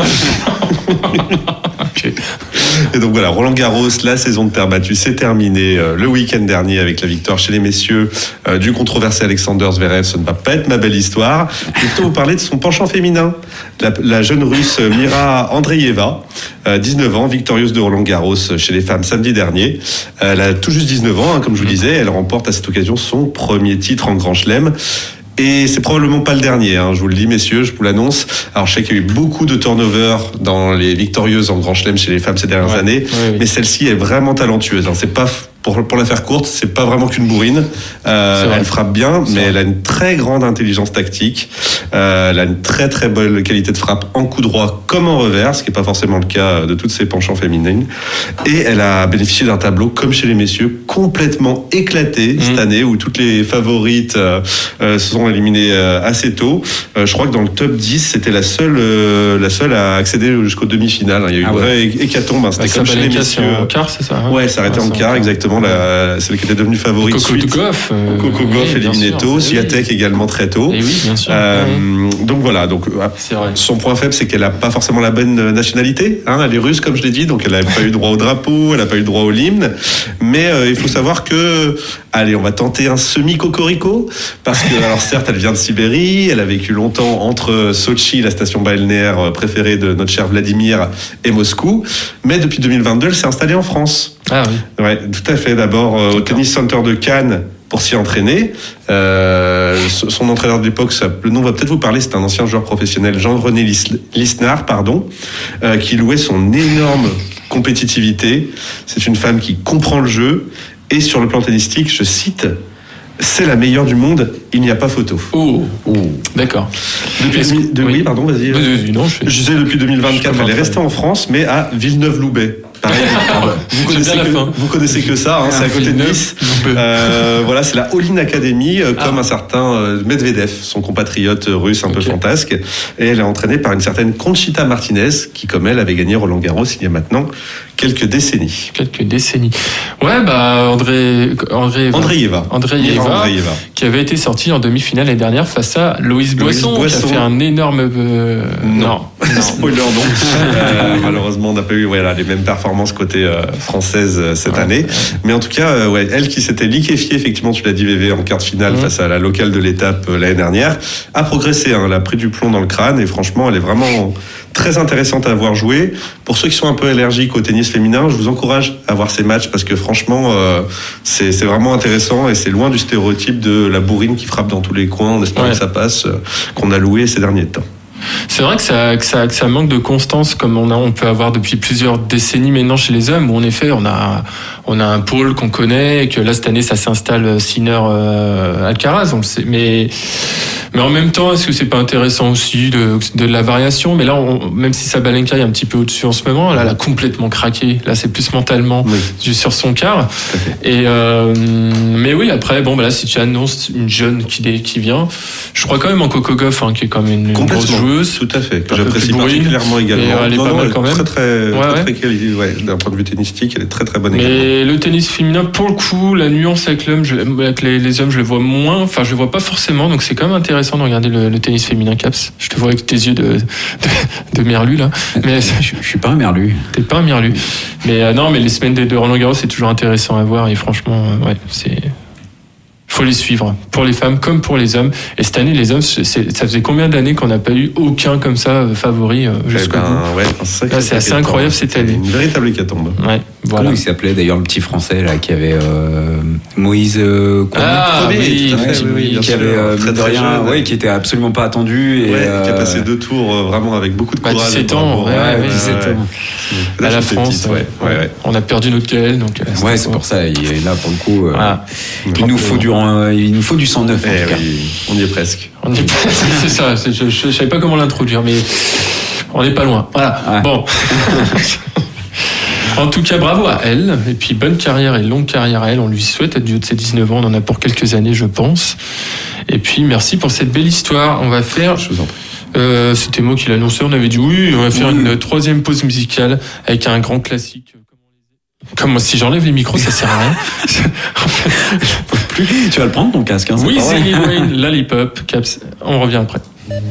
Okay. Et donc voilà, Roland Garros, la saison de terre battue, c'est terminé le week-end dernier avec la victoire chez les messieurs du controversé Alexander Zverev. Ce ne va pas être ma belle histoire. Je vais plutôt vous parler de son penchant féminin. La jeune russe Mira Andreeva, 19 ans, victorieuse de Roland Garros chez les femmes samedi dernier. Elle a tout juste 19 ans, comme je vous disais. Elle remporte à cette occasion son premier titre en Grand Chelem. Et c'est probablement pas le dernier, je vous le dis messieurs, je vous l'annonce. Alors je sais qu'il y a eu beaucoup de turnover dans les victorieuses en Grand Chelem chez les femmes ces dernières années, mais celle-ci est vraiment talentueuse. C'est pas pour la faire courte, c'est pas vraiment qu'une bourrine. Elle frappe bien, mais elle a une très grande intelligence tactique. Elle a une très très bonne qualité de frappe en coup droit comme en revers, ce qui n'est pas forcément le cas de toutes ses penchants féminines. Et elle a bénéficié d'un tableau, comme chez les messieurs, complètement éclaté cette année, où toutes les favorites se sont éliminées assez tôt. Je crois que dans le top 10, c'était la seule à accéder jusqu'aux demi-finales. Il y a eu une vraie hécatombe. C'était comme chez les messieurs. En quart, c'est ça Ouais, ça arrêtait en quart, exactement. Celle qui était devenue favorite. Coco Gauff éliminé tôt. Swiatek également très tôt. Et oui, bien sûr. Donc voilà. C'est vrai. Son point faible, c'est qu'elle n'a pas forcément la bonne nationalité. Elle est russe, comme je l'ai dit, donc elle n'a pas eu droit au drapeau, elle n'a pas eu droit au l'hymne. Mais il faut savoir que, allez, on va tenter un semi-cocorico, parce que, alors certes, elle vient de Sibérie, elle a vécu longtemps entre Sochi, la station balnéaire préférée de notre cher Vladimir, et Moscou. Mais depuis 2022, elle s'est installée en France. Ah oui. Ouais, tout à fait. D'abord au Tennis Center de Cannes pour s'y entraîner. Son entraîneur de l'époque, le nom va peut-être vous parler, c'est un ancien joueur professionnel, Jean-René Lisnard, qui louait son énorme compétitivité. C'est une femme qui comprend le jeu et sur le plan tennistique, je cite, c'est la meilleure du monde, il n'y a pas photo. Oh. D'accord. Oui, pardon, vas-y. Je disais depuis 2024, elle est restée en France, mais à Villeneuve-Loubet. Pareil, vous connaissez que ça, c'est à côté de Nice. Voilà, c'est la All-in Academy, comme un certain Medvedev, son compatriote russe un peu fantasque. Et elle est entraînée par une certaine Conchita Martinez, qui, comme elle, avait gagné Roland Garros il y a maintenant quelques décennies. Ouais, Andreeva, qui avait été sortie en demi-finale l'année dernière face à Loïs Boisson, qui a fait un énorme... Non. Spoiler, non. Malheureusement, on n'a pas eu les mêmes performances côté française cette année. Mais en tout cas, elle qui s'était liquéfiée, effectivement, tu l'as dit, VV, en quart de finale face à la locale de l'étape l'année dernière, a progressé. Elle a pris du plomb dans le crâne et franchement, elle est vraiment très intéressante à voir jouer. Pour ceux qui sont un peu allergiques au tennis féminin, je vous encourage à voir ces matchs parce que franchement, c'est vraiment intéressant et c'est loin du stéréotype de la bourrine qui frappe dans tous les coins en espérant que ça passe, qu'on a loué ces derniers temps. C'est vrai que ça manque de constance comme on peut avoir depuis plusieurs décennies maintenant chez les hommes, où en effet on a un pôle qu'on connaît et que là cette année ça s'installe Sinner Alcaraz, on le sait, mais en même temps, est-ce que c'est pas intéressant aussi de la variation? Mais là, même si Sabalenka est un petit peu au-dessus en ce moment, là, elle a complètement craqué. Là, c'est plus mentalement sur son quart. Et mais oui, après, là, si tu annonces une jeune qui vient, je crois quand même en Coco Gauff, qui est quand même une grosse joueuse. Tout à fait. Que j'apprécie particulièrement également. Et elle est pas mal quand même. Très qualifiée. D'un point de vue tennistique, elle est très très bonne également. Mais le tennis féminin, pour le coup, la nuance avec les hommes, je le vois moins. Enfin, je le vois pas forcément. Donc, c'est quand même intéressant de regarder le tennis féminin, Caps. Je te vois avec tes yeux de merlu là. Mais je suis pas un merlu. T'es pas un merlu. Mais non, mais les semaines de Roland Garros, c'est toujours intéressant à voir et franchement, faut les suivre pour les femmes comme pour les hommes. Et cette année, les hommes, ça faisait combien d'années qu'on n'a pas eu aucun comme ça favori jusqu'au bout. C'est assez incroyable cette année. Une véritable hécatombe. Ouais. Voilà. Comment il s'appelait d'ailleurs le petit français là qui avait Moïse premier, tout à fait, oui, bien qui sûr. avait Très, de très rien, jeune. ouais, qui était absolument pas attendu et Ouais, qui a passé 2 tours vraiment avec beaucoup de courage. 17 ans, ouais, 17 ans. À la j'étais France, petite, ouais. on a perdu notre Gaël, donc. Ouais, c'est pour ça. Il est là pour le coup. Voilà. Il nous faut du sang neuf. En tout cas. Oui, on y est presque. On est c'est ça. Je savais pas comment l'introduire, mais on n'est pas loin. Voilà. Ouais. Bon. En tout cas, bravo à elle. Et puis, bonne carrière et longue carrière à elle. On lui souhaite du haut de ses 19 ans. On en a pour quelques années, je pense. Et puis, merci pour cette belle histoire. On va faire. Je vous en prie. C'était moi qui l'annonçais. On avait dit oui. On va faire une 3e pause musicale avec un grand classique. Comme si j'enlève les micros, ça sert à rien. Tu vas le prendre ton casque. Hein, Oui, pas c'est vrai. Lil Wayne, Lollipop, Caps. On revient après.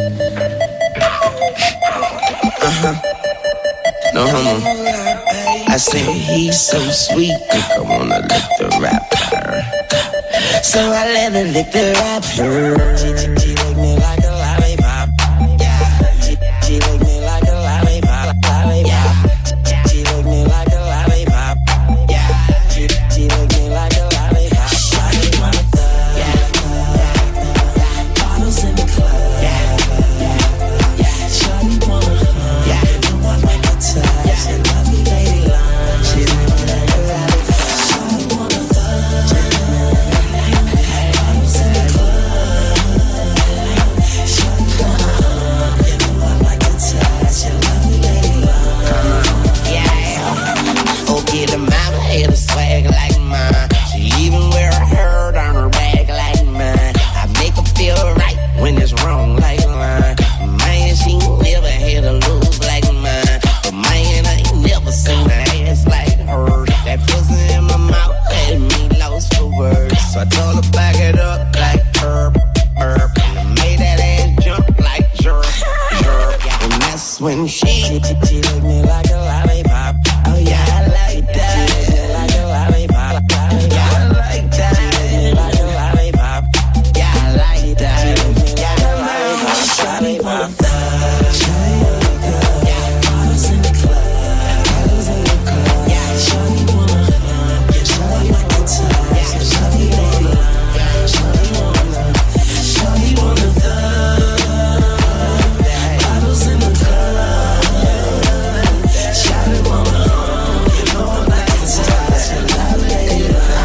No homo. I say he's so sweet, I wanna lick the rapper. So I let her lick the rapper. She lick me like a lollipop. Yeah. She lick me like a lollipop. Yeah. She lick me like a lollipop. Yeah. She lick me like a lollipop. Shawty wanna thug. Yeah. Bottles in the club. Yeah. Shawty wanna hug. Yeah. You know I like the touch. And lovely lady love. She lick me like a lollipop. Shawty wanna thug. Bottles in the club. Shawty wanna hug. You know I like the touch. And lovely lady love. Yeah. Oh, get a mama had a swag like mine. She even wear a herd on her back like mine. I make her feel right when it's wrong like mine. Man, she never had a lose like mine. But man, I ain't never seen an ass like hers. That pussy in my mouth had me lost for words. So I told her back it up like herb. And made that ass jump like jerk. And that's when she licked me like a lollipop. Oh yeah, I like that. She licked me like a lollipop. Yeah, I like that. She licked me like a lollipop. Yeah, I like that. She licked me like a lollipop. Shawty wanna thug. Shawty wanna thug. Yeah, bottles in the club. Bottles in the club. Yeah, shawty wanna hug. Yeah, shawty like the touch. Yeah, shawty wanna love. Yeah, shawty wanna love. Shawty wanna thug. Bottles in the club. Shawty wanna hug. You know I like the touch. And love lady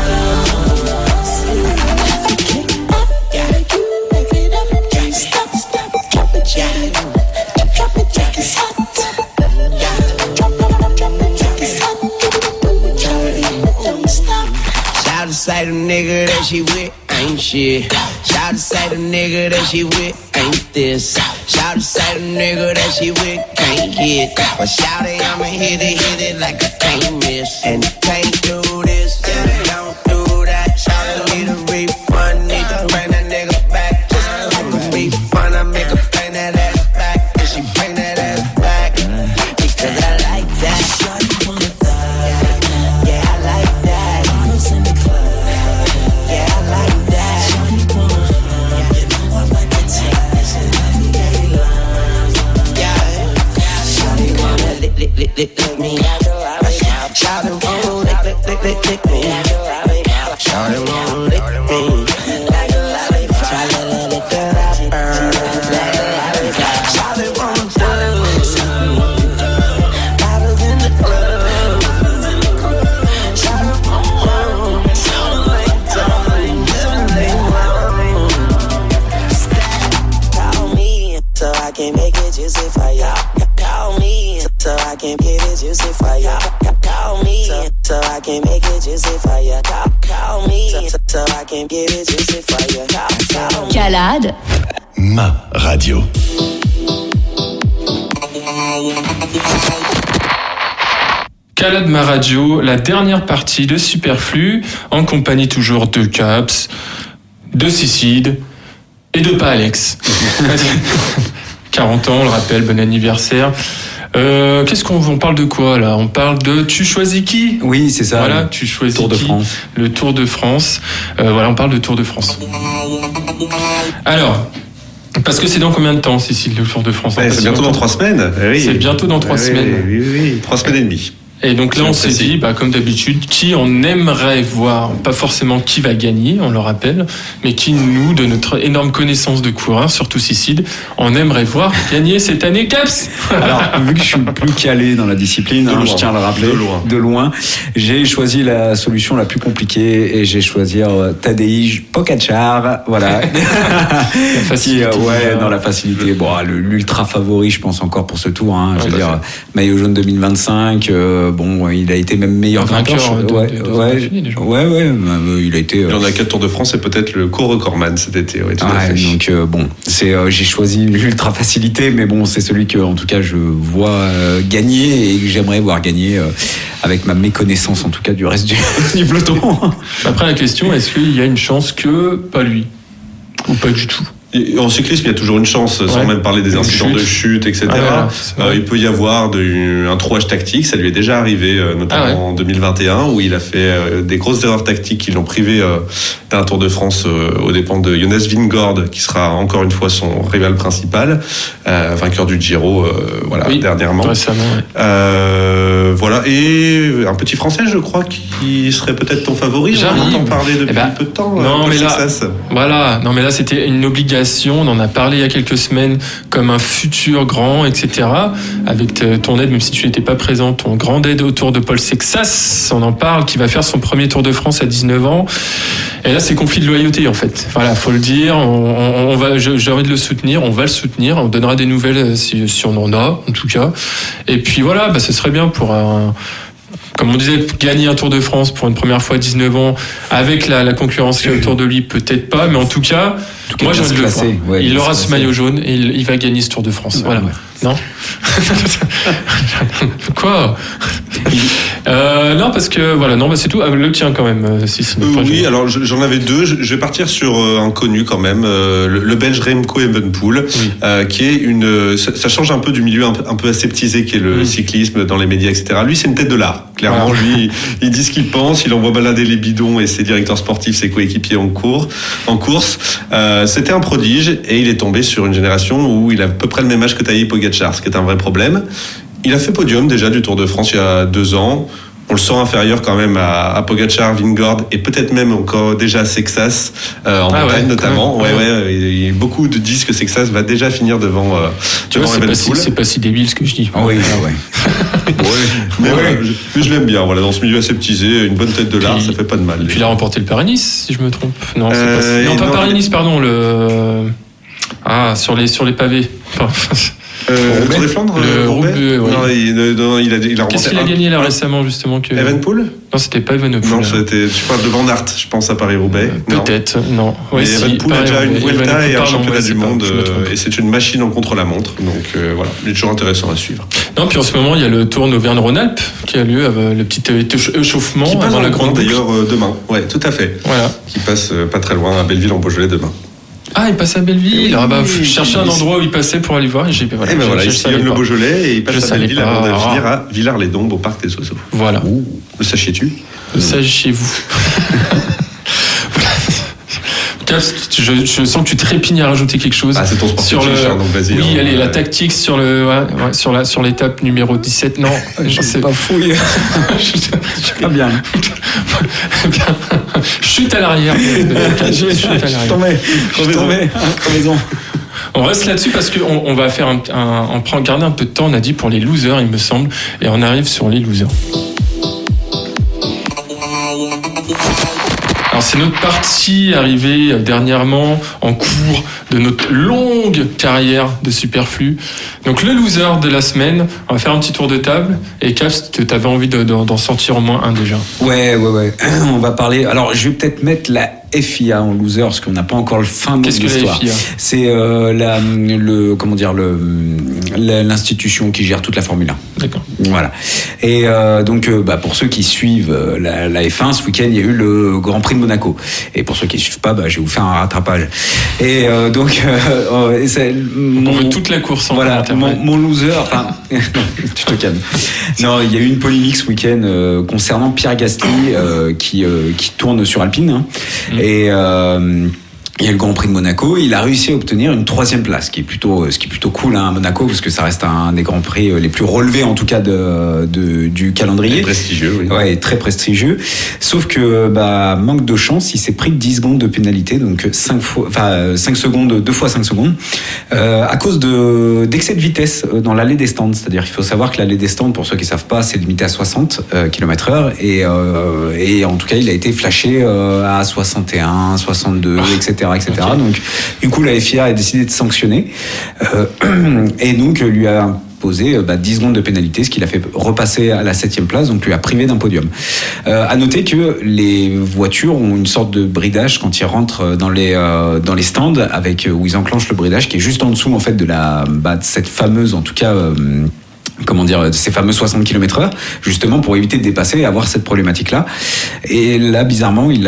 Shout to say the nigga that she with ain't shit. Shout to say the nigga that she with ain't this. Shout to say the nigga that she with can't hit. But shout it, I'ma hit it like I can't miss. And can't do this, and don't do that. Shout it, need a refund, need to bring that nigga back. Just like a refund, I make her bring that ass back. And she bring that ass back, because I like that. Shawty wanna thug, yeah, I like that. Bottles in the club, yeah, I like that. Shawty wanna hug, you know I like the touch. And lovely lady love, yeah. Shawty wanna lick me like a lollipop. Shawty wanna lick me like a lollipop. Shawty wanna lick me like a lollipop. Try to lick the rapper like a lollipop. Shawty wanna thug. Bottles in the club. Shawty wanna sound like darling, living Call me so I can make it juicy for ya. Call me so I can get it juicy for ya. Call me so I can make it juicy for ya. Call me so I can get it juicy for ya. Call me. Calade, Ma radio. Calade Ma Radio, la dernière partie de Superflu, en compagnie toujours de Caps, de Cicide et de pas Alex. 40 ans, on le rappelle, bon anniversaire. Qu'est-ce on parle de quoi là? On parle de Tu choisis qui? Oui, c'est ça. Voilà, tu choisis Tour de qui? France. Le Tour de France. Voilà, on parle de Tour de France. Alors, parce que c'est dans combien de temps, Cécile, le Tour de France? C'est bientôt dans 3 semaines. Eh oui. C'est bientôt dans 3 Eh oui, semaines. Oui, 3 semaines et demie. Et donc là, on s'est dit, comme d'habitude, qui on aimerait voir, pas forcément qui va gagner, on le rappelle, mais qui nous, de notre énorme connaissance de coureurs, surtout Cicide, on aimerait voir gagner cette année Caps. Alors, vu que je suis plus calé dans la discipline, je tiens à le rappeler, de loin, j'ai choisi la solution la plus compliquée et j'ai choisi Tadej Pogačar, voilà. La facilité. Dans la facilité. Bon, l'ultra favori, je pense encore pour ce tour. Je veux dire, maillot jaune 2025. Il a été même meilleur vainqueur. Il a été. Il en a 4 Tours de France et peut-être le co-recordman cet été. Ouais, tout à fait. Donc j'ai choisi l'ultra facilité, mais bon, c'est celui que, en tout cas, je vois gagner et que j'aimerais voir gagner avec ma méconnaissance, en tout cas, du reste du peloton. Après, la question, est-ce qu'il y a une chance que pas lui ou pas du tout? En cyclisme, il y a toujours une chance, sans même parler des incidents de chute, etc. Il peut y avoir un trouage tactique, ça lui est déjà arrivé, notamment en 2021, où il a fait des grosses erreurs tactiques qui l'ont privé d'un Tour de France aux dépens de Jonas Vingegaard, qui sera encore une fois son rival principal, vainqueur du Giro, dernièrement. Récemment, et un petit Français, je crois, qui serait peut-être ton favori. On entend parler depuis peu de temps. Mais là, c'était une obligation. On en a parlé il y a quelques semaines comme un futur grand, etc. Avec ton aide, même si tu n'étais pas présent, ton grand aide autour de Paul Sexas, on en parle, qui va faire son premier Tour de France à 19 ans. Et là, c'est conflit de loyauté, en fait. Voilà, faut le dire. J'ai envie de le soutenir. On va le soutenir. On donnera des nouvelles si on en a, en tout cas. Et puis voilà, ce serait bien pour comme on disait, gagner un Tour de France pour une première fois à 19 ans, avec la concurrence qui est autour de lui, peut-être pas, mais en tout cas, moi j'ai envie de le voir. Il aura ce maillot jaune et il va gagner ce Tour de France. Voilà. Non. Quoi? Non, parce que c'est tout. Le tien quand même. Oui, alors j'en avais deux. Je vais partir sur un connu quand même, le Belge Remco Evenepoel, qui est ça change un peu du milieu un peu aseptisé qui est le cyclisme dans les médias, etc. Lui, c'est une tête de l'art. Clairement, lui, il dit ce qu'il pense. Il envoie balader les bidons et ses directeurs sportifs, ses coéquipiers en course. C'était un prodige et il est tombé sur une génération où il a à peu près le même âge que Tadej Pogačar, ce qui est un vrai problème. Il a fait podium déjà du Tour de France il y a 2 ans. On le sent inférieur quand même à Pogačar, Vingegaard et peut-être même encore déjà à Sexas en montagne notamment. Il y a beaucoup de disent que Sexas va déjà finir devant Evenepoel. C'est pas si débile ce que je dis. Mais je l'aime bien. Voilà, dans ce milieu aseptisé, une bonne tête de l'art, ça fait pas de mal. Et puis il a remporté le Paris-Nice, si je me trompe. Non, pas Paris-Nice, pardon. Sur les pavés. Le Tour des Flandres, Roubaix, il a Qu'est-ce qu'il a gagné là récemment justement que... Evenepoel? Non, c'était pas Evenepoel. Non, tu parles de Van Aert, je pense à Paris-Roubaix. Peut-être, non. Mais Evenepoel a déjà une Vuelta et un championnat du monde, et c'est une machine en contre-la-montre. Donc voilà, il est toujours intéressant à suivre. Non, puis en ce moment, il y a le Tour d'Auvergne-Rhône-Alpes qui a lieu, le petit échauffement qui passe avant la grande boucle. D'ailleurs demain. Ouais, tout à fait. Voilà. Qui passe pas très loin à Belleville en Beaujolais demain. Ah, il passe à Belleville. Je cherchais un endroit où il passait pour aller voir. Il sillonne le Beaujolais et il passe à Belleville avant de finir à Villars-les-Dombes au Parc des Oiseaux. Voilà. Le sachiez-tu? Le sachiez-vous. Je sens que tu trépignes à rajouter quelque chose. Ah, c'est ton sport donc vas-y. Oui, allez, la tactique sur l'étape numéro 17. Non, je sais pas fouille. Je sais pas bien. Chute à l'arrière. Je suis tombé. Crevaison. On reste là-dessus parce qu'on va faire garder un peu de temps, on a dit, pour les losers, il me semble. Et on arrive sur les losers. Alors c'est notre partie arrivée dernièrement en cours de notre longue carrière de Superflu. Donc le loser de la semaine, on va faire un petit tour de table. Et Caps, tu avais envie d'en sortir au moins un déjà. Ouais. On va parler. Alors je vais peut-être mettre la FIA en loser parce qu'on n'a pas encore le fin mot de l'histoire. Qu'est-ce que la FIA ? C'est l'institution qui gère toute la Formule 1. D'accord. Voilà. Et donc pour ceux qui suivent la F1, ce week-end il y a eu le Grand Prix de Monaco. Et pour ceux qui ne suivent pas, je vais vous faire un rattrapage. Et on veut toute la course en commentaire. Mon loser, tu te calmes. Non, il y a eu une polémique ce week-end concernant Pierre Gasly qui tourne sur Alpine. Et Il y a le Grand Prix de Monaco. Il a réussi à obtenir une 3e place, ce qui est plutôt cool à Monaco, parce que ça reste un des Grands Prix les plus relevés, en tout cas, du calendrier. Très prestigieux, oui. Ouais, très prestigieux. Sauf que, manque de chance, il s'est pris 10 secondes de pénalité, donc 5 secondes, 2 fois 5 secondes, à cause d'excès de vitesse dans l'allée des stands. C'est-à-dire, il faut savoir que l'allée des stands, pour ceux qui savent pas, c'est limité à 60 km/h, et en tout cas, il a été flashé à 61, 62, etc. Okay. Donc, du coup, la FIA a décidé de sanctionner et donc lui a imposé 10 secondes de pénalité, ce qui l'a fait repasser à la 7e place, donc lui a privé d'un podium. À noter que les voitures ont une sorte de bridage quand ils rentrent dans les stands, où ils enclenchent le bridage qui est juste en dessous en fait de cette fameuse, en tout cas, ces fameux 60 km/h, justement pour éviter de dépasser et avoir cette problématique-là. Et là, bizarrement, il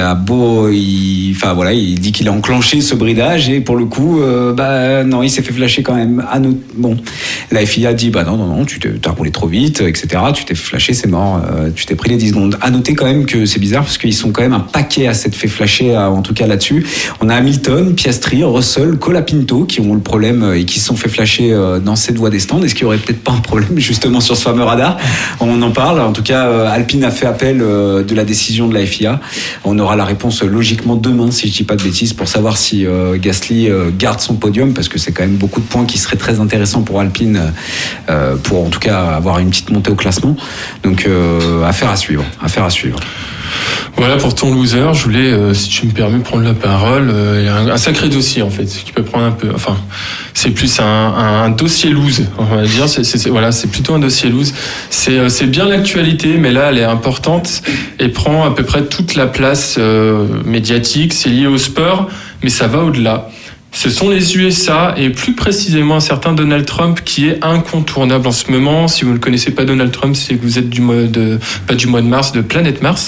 dit qu'il a enclenché ce bridage et pour le coup, non, il s'est fait flasher quand même. Bon, la FIA dit, non, tu t'as roulé trop vite, etc. Tu t'es fait flasher, c'est mort, tu t'es pris les 10 secondes. À noter quand même que c'est bizarre parce qu'ils sont quand même un paquet à s'être fait flasher, en tout cas là-dessus. On a Hamilton, Piastri, Russell, Colapinto qui ont le problème et qui se sont fait flasher dans cette voie des stands. Est-ce qu'il y aurait peut-être pas un problème justement sur ce fameux radar? On en parle. En tout cas, Alpine a fait appel de la décision de la FIA. On aura la réponse logiquement demain, si je dis pas de bêtises, pour savoir si Gasly garde son podium, parce que c'est quand même beaucoup de points qui seraient très intéressants pour Alpine, pour en tout cas avoir une petite montée au classement. Donc affaire à suivre. Voilà pour ton loser. Je voulais, si tu me permets, prendre la parole. Il y a un sacré dossier en fait qui peut prendre un peu. Enfin, c'est plus un dossier lose, on va dire. C'est plutôt un dossier lose. C'est bien l'actualité, mais là, elle est importante et prend à peu près toute la place médiatique. C'est lié au sport, mais ça va au-delà. Ce sont les USA et plus précisément un certain Donald Trump qui est incontournable en ce moment. Si vous ne connaissez pas Donald Trump, c'est que vous êtes pas du mois de mars, de planète Mars.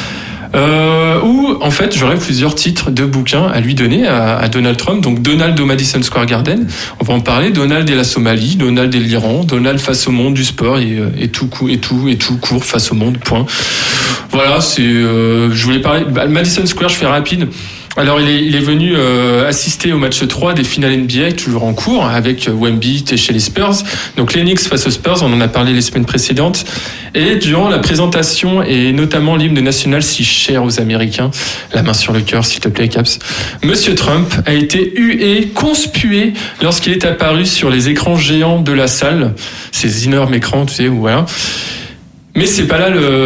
Où en fait j'aurais plusieurs titres de bouquins à lui donner à Donald Trump. Donc Donald au Madison Square Garden, on va en parler. Donald et la Somalie, Donald et l'Iran, Donald face au monde du sport et tout court face au monde. Point. Voilà, je voulais parler. Madison Square, je fais rapide. Alors il est venu assister au match 3 des finales NBA, toujours en cours, avec Wemby chez les Spurs. Donc les Knicks face aux Spurs, on en a parlé les semaines précédentes. Et durant la présentation, et notamment l'hymne national si cher aux Américains, la main sur le cœur s'il te plaît Caps, Monsieur Trump a été hué, conspué lorsqu'il est apparu sur les écrans géants de la salle, ces énormes écrans, tu sais, voilà. Mais c'est pas là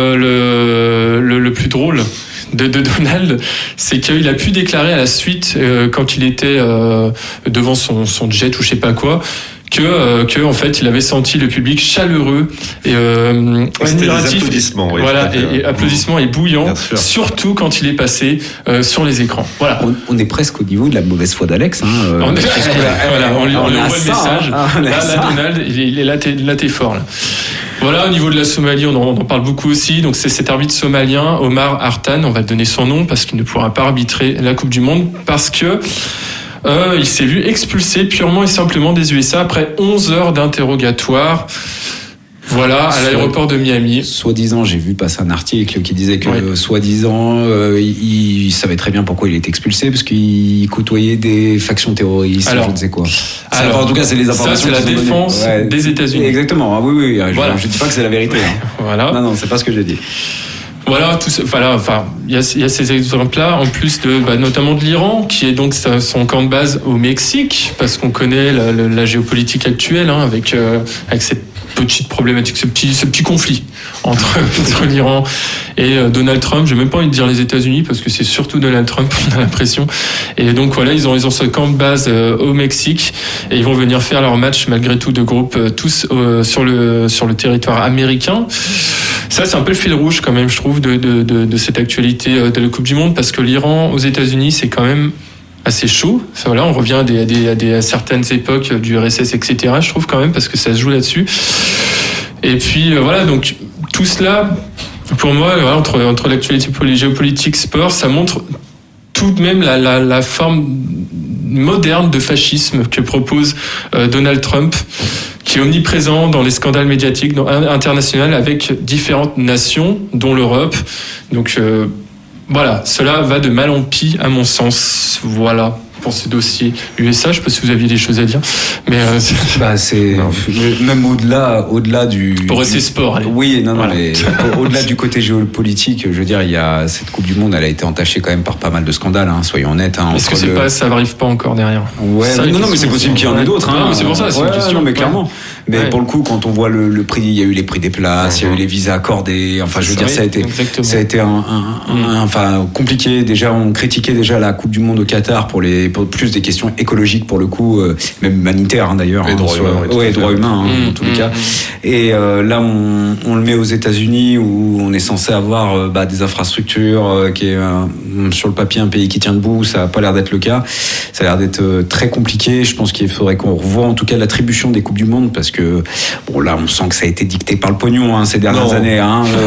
le plus drôle de Donald, c'est qu'il a pu déclarer à la suite, quand il était devant son jet ou je sais pas quoi, que en fait il avait senti le public chaleureux et admiratif, applaudissements, oui, voilà, et applaudissements et bouillants, surtout quand il est passé sur les écans. Voilà. On est presque au niveau de la mauvaise foi d'Alex. On lui envoie le message. Là, Donald, là t'es fort là. Voilà, au niveau de la Somalie, on en parle beaucoup aussi. Donc c'est cet arbitre somalien, Omar Hartan, on va le donner son nom parce qu'il ne pourra pas arbitrer la Coupe du Monde parce que il s'est vu expulsé purement et simplement des USA après 11 heures d'interrogatoire. Voilà, à l'aéroport de Miami. Soi-disant, j'ai vu passer un article qui disait que, soi-disant, il savait très bien pourquoi il était expulsé, parce qu'il côtoyait des factions terroristes, je ne sais quoi. Alors, en tout cas, c'est les informations. Ça, c'est la défense des États-Unis. Exactement, oui. Voilà. Je ne dis pas que c'est la vérité. Voilà. Non, c'est pas ce que j'ai dit. Voilà, il y a ces exemples-là, en plus notamment de l'Iran, qui est donc son camp de base au Mexique, parce qu'on connaît la géopolitique actuelle, avec cette petite problématique, ce petit conflit entre l'Iran et Donald Trump. J'ai même pas envie de dire les États-Unis parce que c'est surtout Donald Trump, on a l'impression. Et donc voilà, ils ont ce camp de base au Mexique et ils vont venir faire leur match malgré tout de groupe tous sur le territoire américain. Ça, c'est un peu le fil rouge quand même, je trouve, de cette actualité de la Coupe du Monde, parce que l'Iran aux États-Unis, c'est quand même assez chaud. Voilà, on revient à certaines époques du RSS, etc. Je trouve quand même, parce que ça se joue là-dessus. Et puis voilà, donc tout cela, pour moi, voilà, entre l'actualité géopolitique, sport, ça montre tout de même la forme moderne de fascisme que propose Donald Trump, qui est omniprésent dans les scandales médiatiques internationaux avec différentes nations, dont l'Europe. Donc voilà, cela va de mal en pis à mon sens. Voilà. Pour ce dossier USA, je sais pas si vous aviez des choses à dire, mais c'est même au-delà du. Pour rester sport. Allez. Oui, non, voilà. mais au-delà du côté géopolitique, je veux dire, il y a cette Coupe du Monde, elle a été entachée quand même par pas mal de scandales, hein, soyons honnêtes. Hein, est-ce que ça n'arrive pas encore derrière? Ouais, ça, non, mais c'est possible qu'il y en ait d'autres. Hein, c'est pour ça, c'est une question. Non, mais clairement. Mais pour le coup, quand on voit le prix, il y a eu les prix des places, il y a eu les visas accordés. Enfin, je veux dire, ça a été enfin compliqué. Déjà, on critiquait déjà la Coupe du Monde au Qatar pour plus des questions écologiques pour le coup, même humanitaires d'ailleurs. Et droits humains. Ouais, droits humains dans tous les cas. Et là, on le met aux États-Unis où on est censé avoir des infrastructures qui est sur le papier un pays qui tient debout. Ça n'a pas l'air d'être le cas. Ça a l'air d'être très compliqué. Je pense qu'il faudrait qu'on revoie en tout cas l'attribution des Coupes du Monde parce que bon là, on sent que ça a été dicté par le pognon ces dernières années.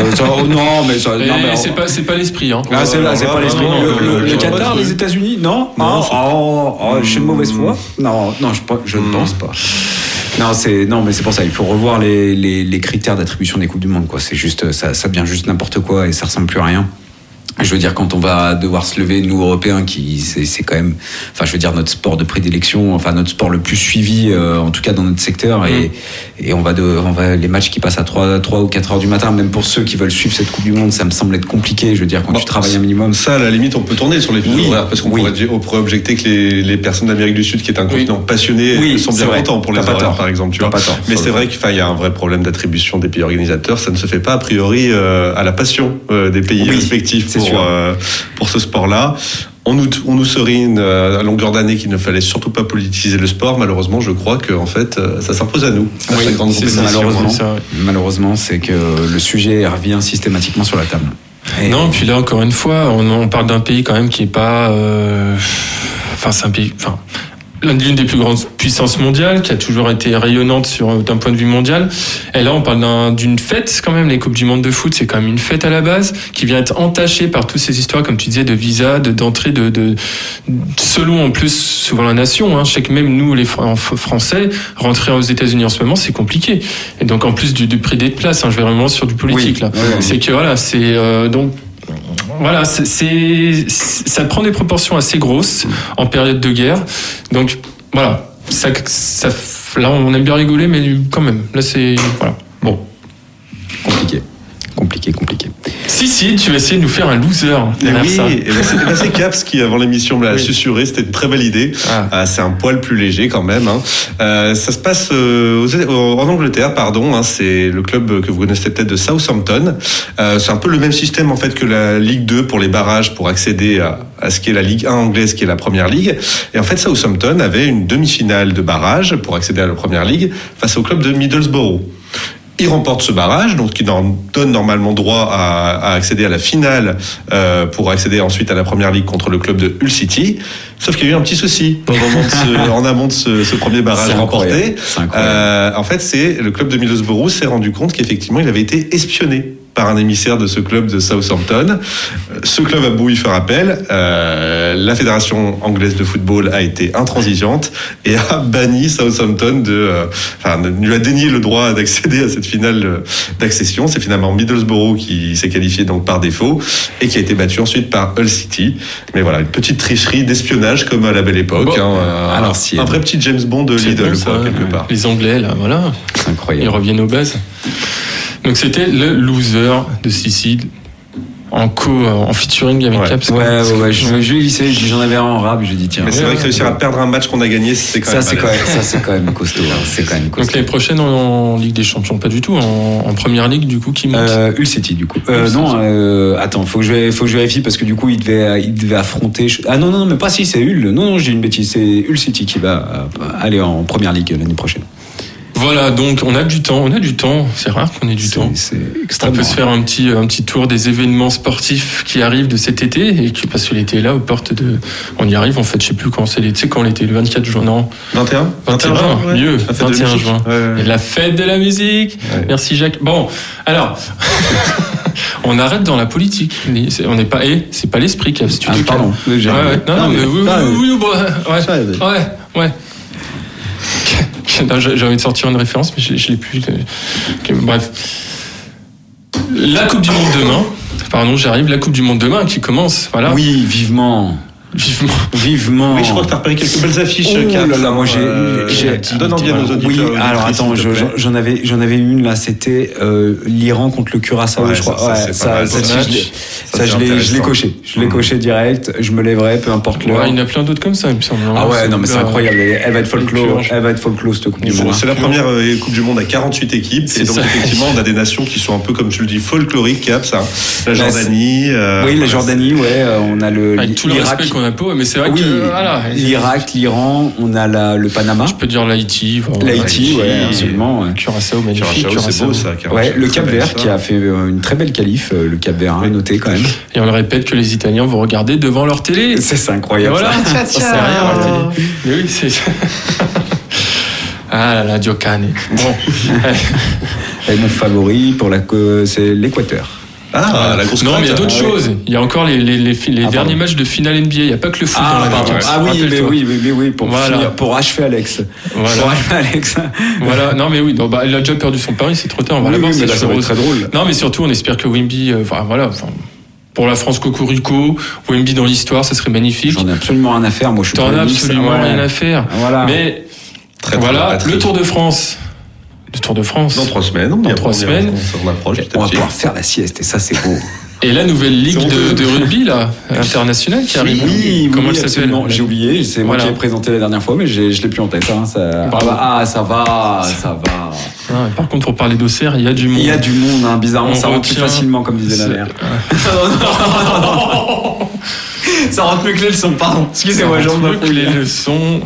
C'est pas l'esprit. Hein. C'est pas l'esprit. Le Qatar, les États-Unis, non. Je suis de mauvaise foi. Non, je ne pense pas. Non, mais c'est pour ça. Il faut revoir les critères d'attribution des Coupes du Monde. Quoi. C'est juste, ça devient juste n'importe quoi et ça ressemble plus à rien. Je veux dire, quand on va devoir se lever, nous Européens, c'est quand même, enfin, je veux dire, notre sport de prédilection, enfin, notre sport le plus suivi, en tout cas dans notre secteur, et on va les matchs qui passent à 3 ou 4 heures du matin, même pour ceux qui veulent suivre cette Coupe du Monde, ça me semble être compliqué. Je veux dire, quand tu travailles un minimum. Ça, à la limite, on peut tourner sur les fuseaux horaires, parce qu'on pourrait objecter que les personnes d'Amérique du Sud, qui est un continent passionné, sont bien contents pour les horaires, par exemple, tu vois. Mais c'est vrai qu'il y a un vrai problème d'attribution des pays organisateurs. Ça ne se fait pas, a priori, à la passion des pays respectifs pour ce sport-là. On nous serine à longueur d'année qu'il ne fallait surtout pas politiser le sport. Malheureusement, je crois que en fait, ça s'impose à nous. Malheureusement, c'est que le sujet revient systématiquement sur la table. Non, puis là, encore une fois, on parle d'un pays quand même qui est pas... c'est un pays... l'une des plus grandes puissances mondiales, qui a toujours été rayonnante d'un point de vue mondial. Et là, on parle d'une fête quand même. Les Coupes du Monde de foot, c'est quand même une fête à la base, qui vient être entachée par toutes ces histoires, comme tu disais, de visa, d'entrée, selon en plus souvent la nation. Hein. Je sais que même nous, les Français, rentrer aux États-Unis en ce moment, c'est compliqué. Et donc en plus du prix des places, je vais vraiment sur du politique là. C'est que voilà, c'est donc. Voilà, ça prend des proportions assez grosses en période de guerre. Donc, voilà, là, on aime bien rigoler, mais quand même, là, c'est... Voilà, bon. Compliqué. Si, tu vas essayer de nous faire un loser. C'est Caps qui, avant l'émission, me l'a susurré. C'était une très belle idée. C'est un poil plus léger quand même. Ça se passe en Angleterre, pardon. C'est le club que vous connaissez peut-être de Southampton. C'est un peu le même système en fait que la Ligue 2 pour les barrages pour accéder à ce qui est la Ligue 1 anglaise, qui est la Première Ligue. Et en fait, Southampton avait une demi-finale de barrage pour accéder à la Première Ligue face au club de Middlesbrough. Il remporte ce barrage, donc qui donne normalement droit à accéder à la finale pour accéder ensuite à la Première Ligue contre le club de Hull City. Sauf qu'il y a eu un petit souci en amont de ce premier barrage remporté. En fait, c'est le club de Middlesbrough s'est rendu compte qu'effectivement, il avait été espionné par un émissaire de ce club de Southampton. Ce club a beau y faire appel, la fédération anglaise de football a été intransigeante et a banni Southampton lui a dénié le droit d'accéder à cette finale d'accession. C'est finalement Middlesbrough qui s'est qualifié donc par défaut et qui a été battu ensuite par Hull City. Mais voilà, une petite tricherie d'espionnage comme à la belle époque. Un vrai petit James Bond de Lidl, quelque part. Les Anglais, là, voilà. C'est incroyable. Ils reviennent aux bases. Donc c'était le loser de Sicile en featuring avec Caps. Ouais. Je glissais, j'en avais un en rap, je dis tiens. Mais c'est vrai que réussir à perdre un match qu'on a gagné, c'est quand même c'est quand même costaud. C'est quand même costaud. Donc l'année prochaine en Ligue des Champions, pas du tout, en Première Ligue du coup qui monte. Hull City du coup. Attends, faut que je vérifie parce que du coup il devait affronter. Non, mais pas si c'est Hull. Non, j'ai une bêtise, c'est Hull City qui va aller en Première Ligue l'année prochaine. Voilà, donc on a du temps, c'est rare qu'on ait du temps. On peut se faire un petit tour des événements sportifs qui arrivent de cet été, et parce que l'été est là, aux portes de... On y arrive en fait, je sais plus quand c'est l'été, quand l'été, le 24 juin, non 21 juin, mieux, 21 juin. Ouais. Et la fête de la musique, merci Jacques. Bon, alors... On arrête dans la politique. On n'est pas... c'est pas l'esprit qui a ce studio. Pardon. Ouais. J'ai envie de sortir une référence, mais je l'ai plus. Bref. La Coupe du Monde demain. Pardon, j'arrive. La Coupe du Monde demain qui commence. Voilà. Oui, vivement. Vivement. Oui, je crois que tu as repéré quelques belles affiches. Oh là là, moi j'ai donne envie à nos auditeurs. Oui, alors attends, j'en avais une là, c'était l'Iran contre le Curaçao, Ouais, je crois. ça, je l'ai coché. Je l'ai coché direct, je me lèverai, peu importe l'heure. Ouais, il y en a plein d'autres comme ça, il me semble. Ah ouais, non mais c'est incroyable, elle va être folklore cette Coupe du Monde. C'est la première Coupe du Monde à 48 équipes, et donc effectivement on a des nations qui sont un peu, comme tu le dis, folkloriques, Caps, la Jordanie. Oui, la Jordanie, ouais, on a avec tout le respect qu'on a pour, mais c'est vrai que voilà. L'Irak, l'Iran, on a le Panama. Je peux dire l'Haïti. L'Haïti, ouais, absolument. Ouais. Curaçao, magnifique. C'est beau ça. Ouais, le Cap-Vert qui a fait une très belle qualif, le Cap-Vert, hein, noté quand même. Et on le répète que les Italiens vont regarder devant leur télé. C'est incroyable. Et voilà, ça c'est rien leur télé. Mais oui, c'est. Ah là là, Giocane. Bon. Et mon favori c'est l'Équateur. Ah, la grosse. Non, mais il y a d'autres choses. Il y a encore les derniers matchs de finale NBA. Il n'y a pas que le foot dans la vie. Ah oui, pour achever Alex. Voilà. Non, mais oui. Donc, il a déjà perdu son pari, c'est trop tard. On va l'avoir. C'est très drôle. Non, mais surtout, on espère que Wemby, pour la France Cocorico, Wemby dans l'histoire, ça serait magnifique. J'en ai absolument rien à faire. Moi, je suis T'en as absolument rien à faire. Voilà. Mais voilà, le Tour de France. Le Tour de France. Dans 3 semaines. Dans 3 semaines. On approche. On va pouvoir faire la sieste et ça, c'est beau. Et la nouvelle ligue de rugby là, internationale qui arrive. Oui, comment elle s'appelle? J'ai oublié, c'est moi qui ai présenté la dernière fois, mais je l'ai plus en tête. Hein, ça va. Ah, par contre, pour parler d'Auxerre, il y a du monde. Il y a du monde, hein, bizarrement, ça rentre plus facilement, comme disait la mère. Ça rentre mieux que les leçons, pardon. Excusez-moi, j'en ai que les leçons.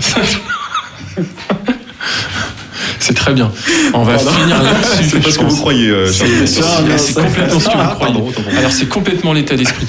C'est très bien. On va finir là-dessus. C'est pas ce que vous croyez. C'est complètement ce que vous croyez. Alors, c'est complètement l'état d'esprit.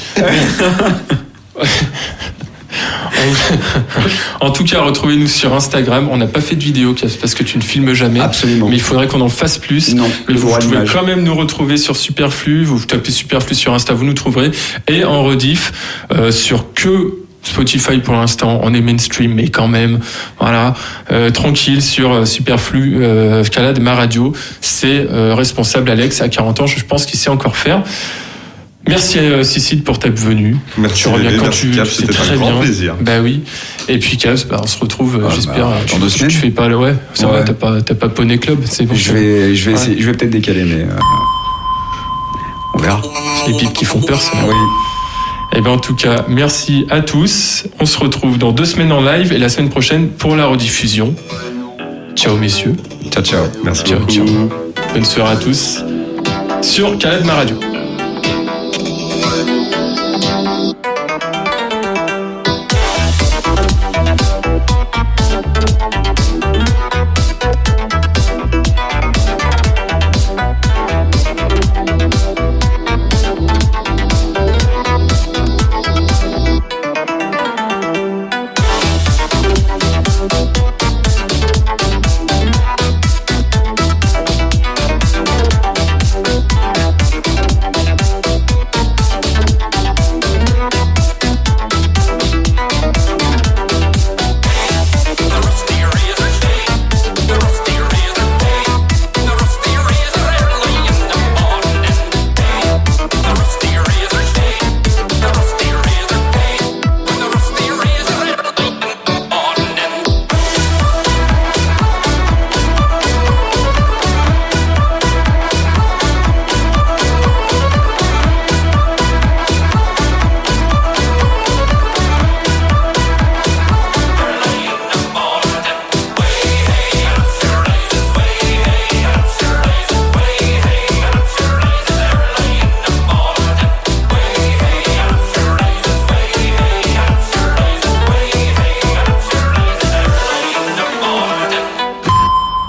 En tout cas, retrouvez-nous sur Instagram. On n'a pas fait de vidéo parce que tu ne filmes jamais. Absolument. Mais il faudrait qu'on en fasse plus. Non. Mais vous pouvez quand même nous retrouver sur Superflu. Vous tapez Superflu sur Insta, vous nous trouverez. Et en rediff sur Spotify pour l'instant, on est mainstream, mais quand même, voilà, tranquille sur Superflu, Calade, ma radio. C'est responsable Alex, à 40 ans, je pense qu'il sait encore faire. Merci Cécile pour ta venue. Merci. Tu reviens quand tu veux, Caps, c'est c'était très un grand bien. plaisir. Bah oui. Et puis Caps, on se retrouve, j'espère. Dans 2 semaines. Tu fais pas le ça va, t'as pas Poney Club, c'est bon. Je vais essayer, je vais peut-être décaler, mais on verra. Les pipes qui font peur, ça. Oui. Et en tout cas, merci à tous. On se retrouve dans 2 semaines en live et la semaine prochaine pour la rediffusion. Ciao messieurs. Ciao. Merci Ciao. beaucoup. Bonne soirée à tous sur Calade Ma Radio.